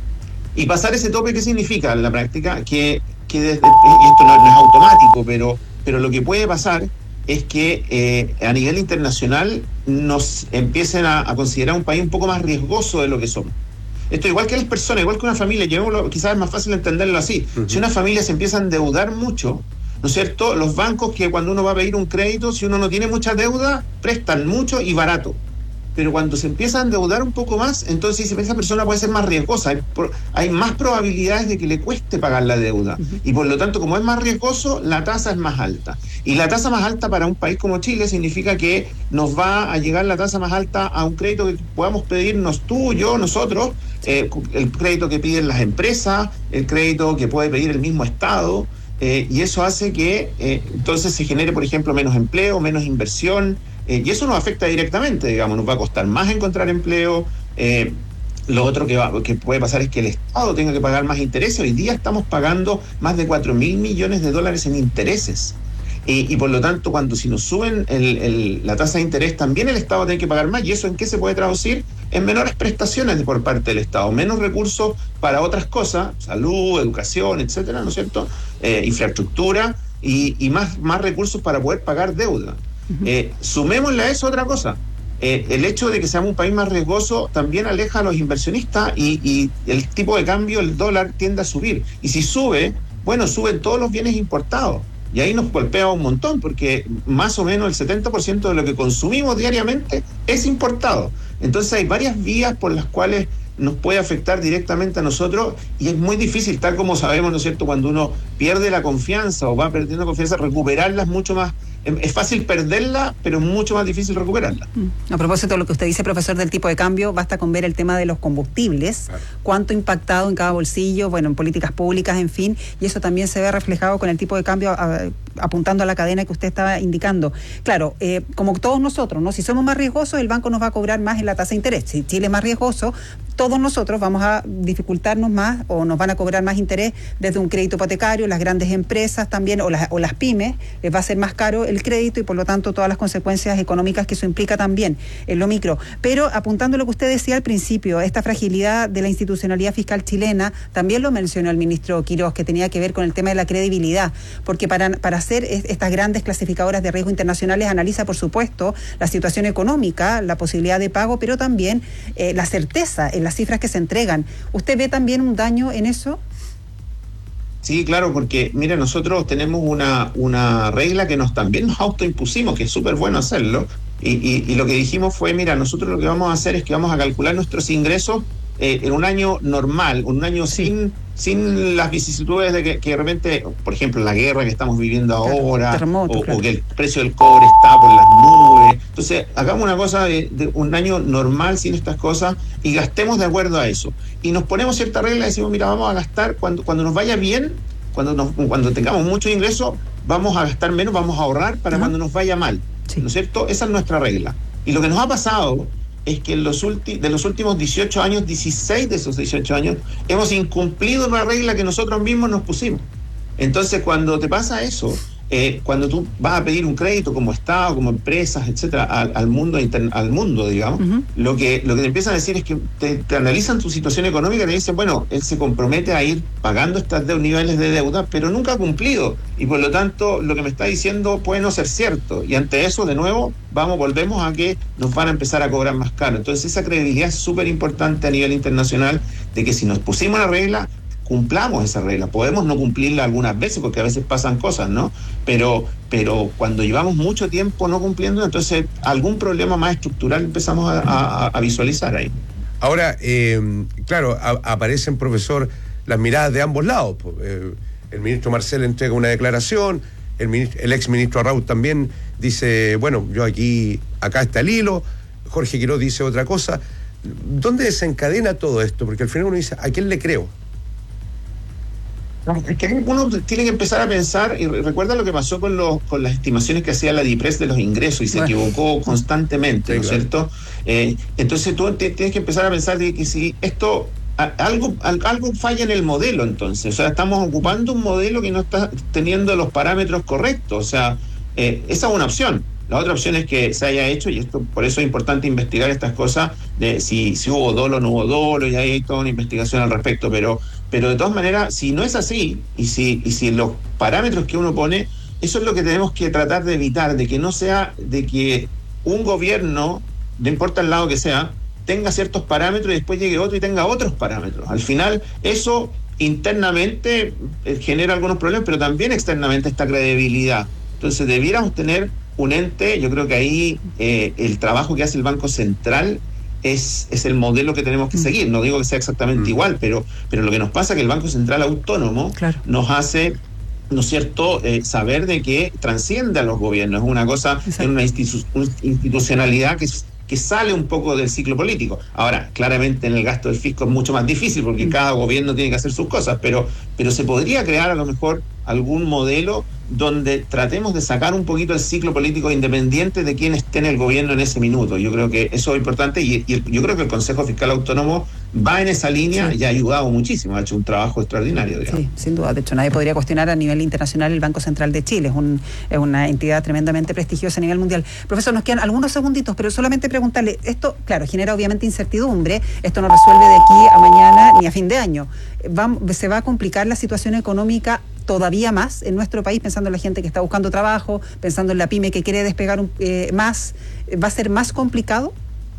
Y pasar ese tope, ¿qué significa en la práctica? Que y esto no es automático, pero lo que puede pasar es que a nivel internacional nos empiecen a considerar un país un poco más riesgoso de lo que somos. Esto igual que las personas, igual que una familia, quizás es más fácil entenderlo así. Si una familia se empieza a endeudar mucho, ¿no es cierto?, los bancos, que cuando uno va a pedir un crédito, si uno no tiene mucha deuda, prestan mucho y barato. Pero cuando se empieza a endeudar un poco más, entonces esa persona puede ser más riesgosa. Hay más probabilidades de que le cueste pagar la deuda. Y por lo tanto, como es más riesgoso, la tasa es más alta. Y la tasa más alta para un país como Chile significa que nos va a llegar la tasa más alta a un crédito que podamos pedirnos tú, yo, nosotros, el crédito que piden las empresas, el crédito que puede pedir el mismo Estado, y eso hace que entonces se genere, por ejemplo, menos empleo, menos inversión, y eso nos afecta directamente, digamos, nos va a costar más encontrar empleo. Lo otro que puede pasar es que el Estado tenga que pagar más intereses. Hoy día estamos pagando más de 4.000 millones de dólares en intereses. Y por lo tanto, si nos suben la tasa de interés, también el Estado tiene que pagar más. ¿Y eso en qué se puede traducir? En menores prestaciones por parte del Estado, menos recursos para otras cosas, salud, educación, etcétera, ¿no es cierto?, infraestructura, y más recursos para poder pagar deuda. Sumémosle a eso otra cosa. El hecho de que seamos un país más riesgoso también aleja a los inversionistas, y el tipo de cambio, el dólar, tiende a subir. Y si sube, bueno, suben todos los bienes importados. Y ahí nos golpea un montón, porque más o menos el 70% de lo que consumimos diariamente es importado. Entonces hay varias vías por las cuales nos puede afectar directamente a nosotros, y es muy difícil, tal como sabemos, ¿no es cierto?, cuando uno pierde la confianza o va perdiendo confianza, recuperarla es mucho más. Es fácil perderla, pero es mucho más difícil recuperarla. A propósito de lo que usted dice, profesor, del tipo de cambio, basta con ver el tema de los combustibles, claro, cuánto ha impactado en cada bolsillo, bueno, en políticas públicas, en fin, y eso también se ve reflejado con el tipo de cambio apuntando a la cadena que usted estaba indicando. Claro, como todos nosotros, ¿no? Si somos más riesgosos, el banco nos va a cobrar más en la tasa de interés. Si Chile es más riesgoso, todos nosotros vamos a dificultarnos más o nos van a cobrar más interés desde un crédito hipotecario, las grandes empresas también o las pymes, les va a ser más caro el crédito y por lo tanto todas las consecuencias económicas que eso implica también en lo micro. Pero apuntando a lo que usted decía al principio, esta fragilidad de la institucionalidad fiscal chilena, también lo mencionó el ministro Quirós, que tenía que ver con el tema de la credibilidad, porque para hacer estas grandes clasificadoras de riesgo internacionales analiza, por supuesto, la situación económica, la posibilidad de pago, pero también la certeza en las cifras que se entregan. ¿Usted ve también un daño en eso? Sí, claro, porque mira, nosotros tenemos una regla que también nos autoimpusimos, que es súper bueno hacerlo, y lo que dijimos fue, mira, nosotros lo que vamos a hacer es que vamos a calcular nuestros ingresos en un año normal, un año sin las vicisitudes de que de repente, por ejemplo, la guerra que estamos viviendo ahora, o que el precio del cobre está por las nubes. Entonces, hagamos una cosa de un año normal sin estas cosas y gastemos de acuerdo a eso. Y nos ponemos cierta regla y decimos, mira, vamos a gastar cuando nos vaya bien, cuando tengamos mucho ingreso, vamos a gastar menos, vamos a ahorrar para cuando nos vaya mal. ¿No es cierto? Esa es nuestra regla. Y lo que nos ha pasado es que de los últimos 18 años, 16 de esos 18 años, hemos incumplido una regla que nosotros mismos nos pusimos. Entonces, cuando te pasa eso, cuando tú vas a pedir un crédito como Estado, como empresas, etcétera, al mundo, digamos, lo que te empiezan a decir es que te analizan tu situación económica y te dicen, bueno, él se compromete a ir pagando estos niveles de deuda, pero nunca ha cumplido. Y por lo tanto, lo que me está diciendo puede no ser cierto. Y ante eso, de nuevo, volvemos a que nos van a empezar a cobrar más caro. Entonces, esa credibilidad es súper importante a nivel internacional, de que si nos pusimos la regla, cumplamos esa regla. Podemos no cumplirla algunas veces porque a veces pasan cosas, ¿no? Pero cuando llevamos mucho tiempo no cumpliendo, entonces algún problema más estructural empezamos a visualizar ahí. Ahora, claro, aparecen, profesor, las miradas de ambos lados. El ministro Marcel entrega una declaración, el exministro Arrauz también dice, bueno, acá está el hilo, Jorge Quirós dice otra cosa. ¿Dónde desencadena todo esto? Porque al final uno dice, ¿a quién le creo? Es que uno tiene que empezar a pensar, y recuerda lo que pasó con las estimaciones que hacía la DIPRES de los ingresos, y se equivocó constantemente, ¿no es cierto? Entonces tú tienes que empezar a pensar de que si esto, algo falla en el modelo, entonces, o sea, estamos ocupando un modelo que no está teniendo los parámetros correctos, o sea, esa es una opción. La otra opción es que se haya hecho, y esto por eso es importante investigar estas cosas, de si hubo dolo o no hubo dolo, y ahí hay toda una investigación al respecto, pero de todas maneras, si no es así, y si los parámetros que uno pone, eso es lo que tenemos que tratar de evitar, de que no sea, de que un gobierno, no importa el lado que sea, tenga ciertos parámetros y después llegue otro y tenga otros parámetros. Al final, eso internamente genera algunos problemas, pero también externamente esta credibilidad. Entonces, debiéramos tener un ente, yo creo que ahí el trabajo que hace el Banco Central es el modelo que tenemos que seguir. No digo que sea exactamente igual, pero lo que nos pasa es que el Banco Central autónomo nos hace, ¿no es cierto?, saber de que transciende a los gobiernos. Es una cosa, es una institucionalidad que sale un poco del ciclo político. Ahora, claramente en el gasto del fisco es mucho más difícil porque cada gobierno tiene que hacer sus cosas, pero se podría crear a lo mejor algún modelo donde tratemos de sacar un poquito el ciclo político independiente de quién esté en el gobierno en ese minuto. Yo creo que eso es importante y yo creo que el Consejo Fiscal Autónomo va en esa línea y ha ayudado muchísimo, ha hecho un trabajo extraordinario, digamos. Sí, sin duda. De hecho, nadie podría cuestionar a nivel internacional el Banco Central de Chile. Es una entidad tremendamente prestigiosa a nivel mundial. Profesor, nos quedan algunos segunditos, pero solamente preguntarle, esto, claro, genera obviamente incertidumbre, esto no resuelve de aquí a mañana ni a fin de año. ¿Se va a complicar la situación económica todavía más en nuestro país, pensando en la gente que está buscando trabajo, pensando en la pyme que quiere despegar más? ¿Va a ser más complicado?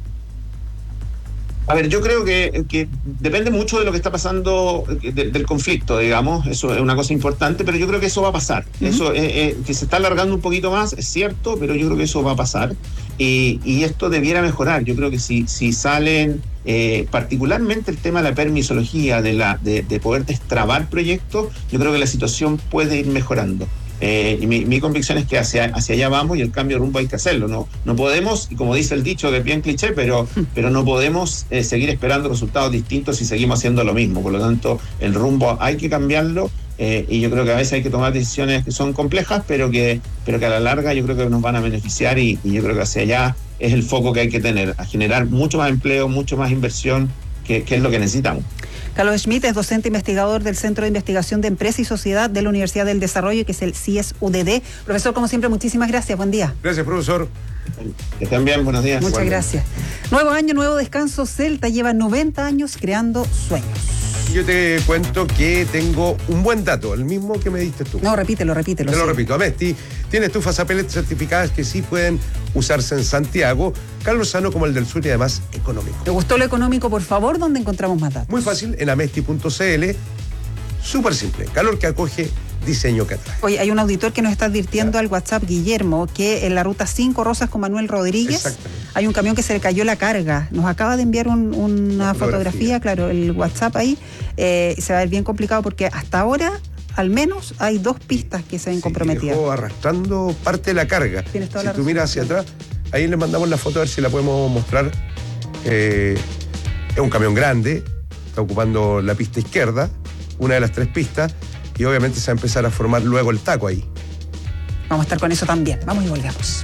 A ver, yo creo que depende mucho de lo que está pasando del conflicto, digamos, eso es una cosa importante, pero yo creo que eso va a pasar. Eso que se está alargando un poquito más, es cierto, pero yo creo que eso va a pasar y esto debiera mejorar. Yo creo que si salen, particularmente el tema de la permisología, de poder destrabar proyectos, yo creo que la situación puede ir mejorando. Y mi convicción es que hacia allá vamos y el cambio de rumbo hay que hacerlo. No podemos, y como dice el dicho, que es bien cliché, pero no podemos seguir esperando resultados distintos si seguimos haciendo lo mismo. Por lo tanto, el rumbo hay que cambiarlo y yo creo que a veces hay que tomar decisiones que son complejas, pero que a la larga yo creo que nos van a beneficiar y yo creo que hacia allá es el foco que hay que tener, a generar mucho más empleo, mucho más inversión, que es lo que necesitamos. Carlos Schmitt es docente investigador del Centro de Investigación de Empresa y Sociedad de la Universidad del Desarrollo, que es el CIES-UDD. Profesor, como siempre, muchísimas gracias. Buen día. Gracias, profesor. Que estén bien, buenos días. Muchas gracias. Nuevo año, nuevo descanso. Celta lleva 90 años creando sueños. Yo te cuento que tengo un buen dato, el mismo que me diste tú. No, repítelo. Te lo repito. Amesti tiene estufas a pellet certificadas que sí pueden usarse en Santiago, Carlos Sano como el del sur y además económico. ¿Te gustó lo económico? Por favor, ¿dónde encontramos más datos? Muy fácil, en amesti.cl. Súper simple. Calor que acoge, diseño que atrae. Oye, hay un auditor que nos está advirtiendo al WhatsApp, Guillermo, que en la ruta 5 Rosas con Manuel Rodríguez hay un camión que se le cayó la carga. Nos acaba de enviar una fotografía, claro, el WhatsApp ahí. Se va a ver bien complicado porque hasta ahora, al menos, hay 2 pistas que se ven comprometidas. Dejó arrastrando parte de la carga. Tienes toda si la tú razón. miras hacia atrás, ahí le mandamos la foto a ver si la podemos mostrar. Es un camión grande, está ocupando la pista izquierda, una de las 3 pistas, y obviamente se va a empezar a formar luego el taco ahí. Vamos a estar con eso también. Vamos y volvemos.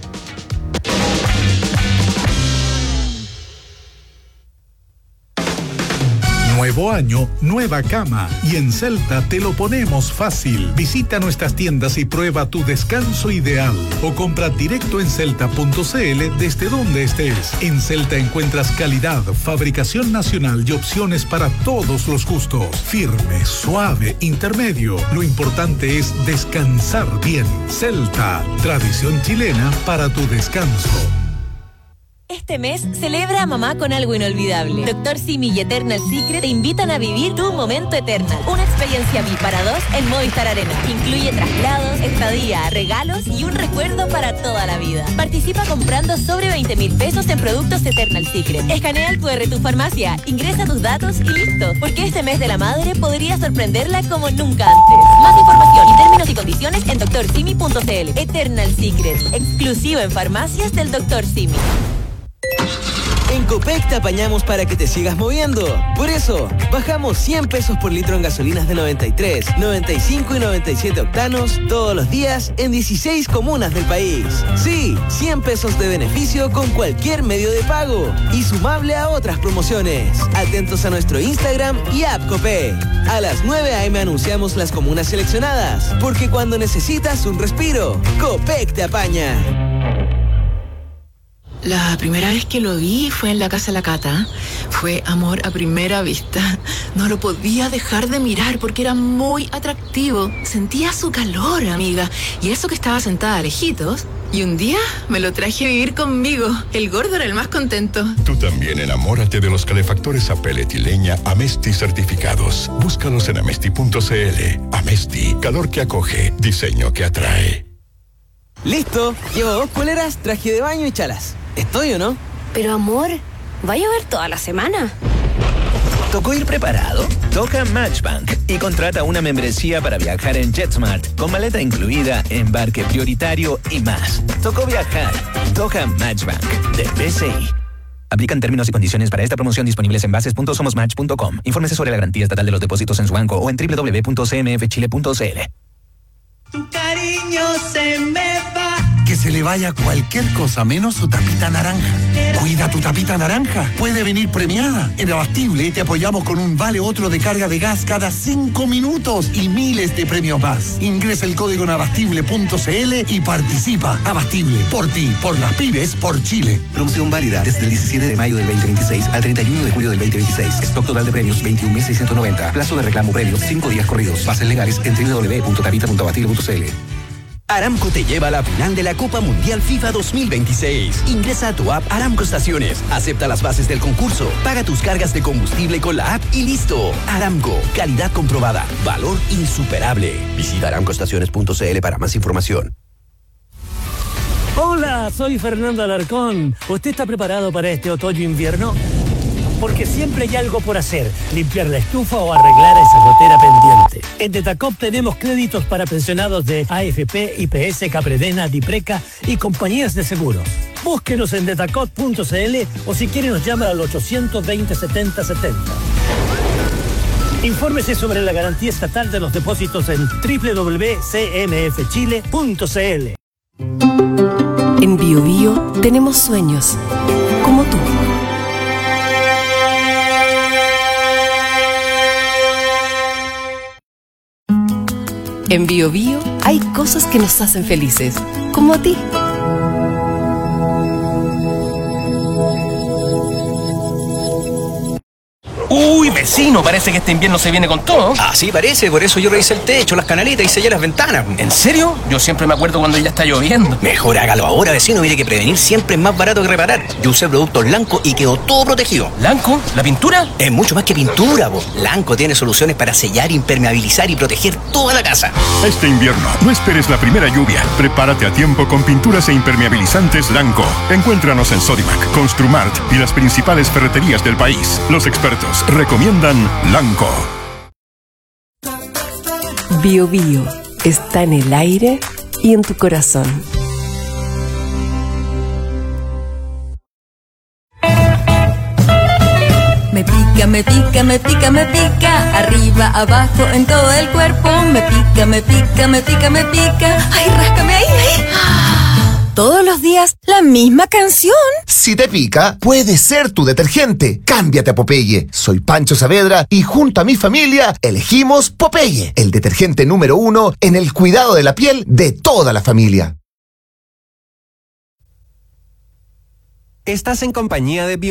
Nuevo año, nueva cama. Y en Celta te lo ponemos fácil. Visita nuestras tiendas y prueba tu descanso ideal. O compra directo en celta.cl desde donde estés. En Celta encuentras calidad, fabricación nacional y opciones para todos los gustos. Firme, suave, intermedio. Lo importante es descansar bien. Celta, tradición chilena para tu descanso. Este mes celebra a mamá con algo inolvidable. Dr. Simi y Eternal Secret te invitan a vivir tu momento Eternal. Una experiencia VIP para 2 en Movistar Arena. Incluye traslados, estadía, regalos y un recuerdo para toda la vida. Participa comprando sobre 20.000 pesos en productos Eternal Secret. Escanea el QR tu farmacia, ingresa tus datos y listo. Porque este mes de la madre podría sorprenderla como nunca antes. Más información y términos y condiciones en drsimi.cl. Eternal Secret, exclusivo en farmacias del Dr. Simi. En Copec te apañamos para que te sigas moviendo. Por eso, bajamos 100 pesos por litro en gasolinas de 93, 95 y 97 octanos todos los días en 16 comunas del país. Sí, 100 pesos de beneficio con cualquier medio de pago y sumable a otras promociones. Atentos a nuestro Instagram y app Copec. A las 9 a.m. anunciamos las comunas seleccionadas, porque cuando necesitas un respiro, Copec te apaña. La primera vez que lo vi fue en la casa de la Cata. Fue amor a primera vista. No lo podía dejar de mirar porque era muy atractivo. Sentía su calor, amiga. Y eso que estaba sentada lejitos. Y un día me lo traje a vivir conmigo. El gordo era el más contento. Tú también enamórate de los calefactores a pellet y leña Amesti certificados. Búscalos en amesti.cl. Amesti, calor que acoge, diseño que atrae. Listo, llevo 2 poleras, traje de baño y chalas. ¿Estoy o no? Pero amor, ¿va a llover toda la semana? ¿Tocó ir preparado? Toca Matchbank y contrata una membresía para viajar en JetSmart con maleta incluida, embarque prioritario y más. Tocó viajar. Toca Matchbank de BCI. Aplican términos y condiciones para esta promoción disponibles en bases.somosmatch.com. Infórmese sobre la garantía estatal de los depósitos en su banco o en www.cmfchile.cl. Tu cariño se me va. Que se le vaya cualquier cosa menos su tapita naranja. Cuida tu tapita naranja. Puede venir premiada. En Abastible te apoyamos con un vale otro de carga de gas cada 5 minutos y miles de premios más. Ingresa el código en abastible.cl y participa. Abastible, por ti, por las pymes, por Chile. Promoción válida desde el 17 de mayo del 2026 al 31 de julio del 2026. Stock total de premios 21.690. Plazo de reclamo previo 5 días corridos. Bases legales en www.tapita.abastible.cl. Aramco te lleva a la final de la Copa Mundial FIFA 2026. Ingresa a tu app Aramco Estaciones, acepta las bases del concurso, paga tus cargas de combustible con la app y listo. Aramco, calidad comprobada, valor insuperable. Visita aramcoestaciones.cl para más información. Hola, soy Fernando Alarcón. ¿Usted está preparado para este otoño-invierno? Porque siempre hay algo por hacer, limpiar la estufa o arreglar esa gotera pendiente. En Detacop tenemos créditos para pensionados de AFP, IPS, Capredena, Dipreca y compañías de seguros. Búsquenos en detacop.cl o si quiere nos llama al 820 70 70. Infórmese sobre la garantía estatal de los depósitos en www.cmfchile.cl. En BioBio tenemos sueños, como tú. En BioBio hay cosas que nos hacen felices, como a ti. Uy, vecino, parece que este invierno se viene con todo. Así parece, por eso yo revisé el techo, las canaletas y sellé las ventanas. ¿En serio? Yo siempre me acuerdo cuando ya está lloviendo. Mejor hágalo ahora, vecino. Mire que prevenir siempre es más barato que reparar. Yo usé productos Lanco y quedó todo protegido. ¿Lanco? ¿La pintura? Es mucho más que pintura, po. Lanco tiene soluciones para sellar, impermeabilizar y proteger toda la casa. Este invierno, no esperes la primera lluvia. Prepárate a tiempo con pinturas e impermeabilizantes Lanco. Encuéntranos en Sodimac, Construmart y las principales ferreterías del país. Los expertos recomiendan Lanco. BioBio está en el aire y en tu corazón. Me pica, me pica, me pica, me pica. Arriba, abajo, en todo el cuerpo. Me pica, me pica, me pica, me pica. Ay, ráscame ahí, ahí. Todos los días, la misma canción. Si te pica, puede ser tu detergente. Cámbiate a Popeye. Soy Pancho Saavedra y junto a mi familia elegimos Popeye, el detergente número 1 en el cuidado de la piel de toda la familia. Estás en compañía de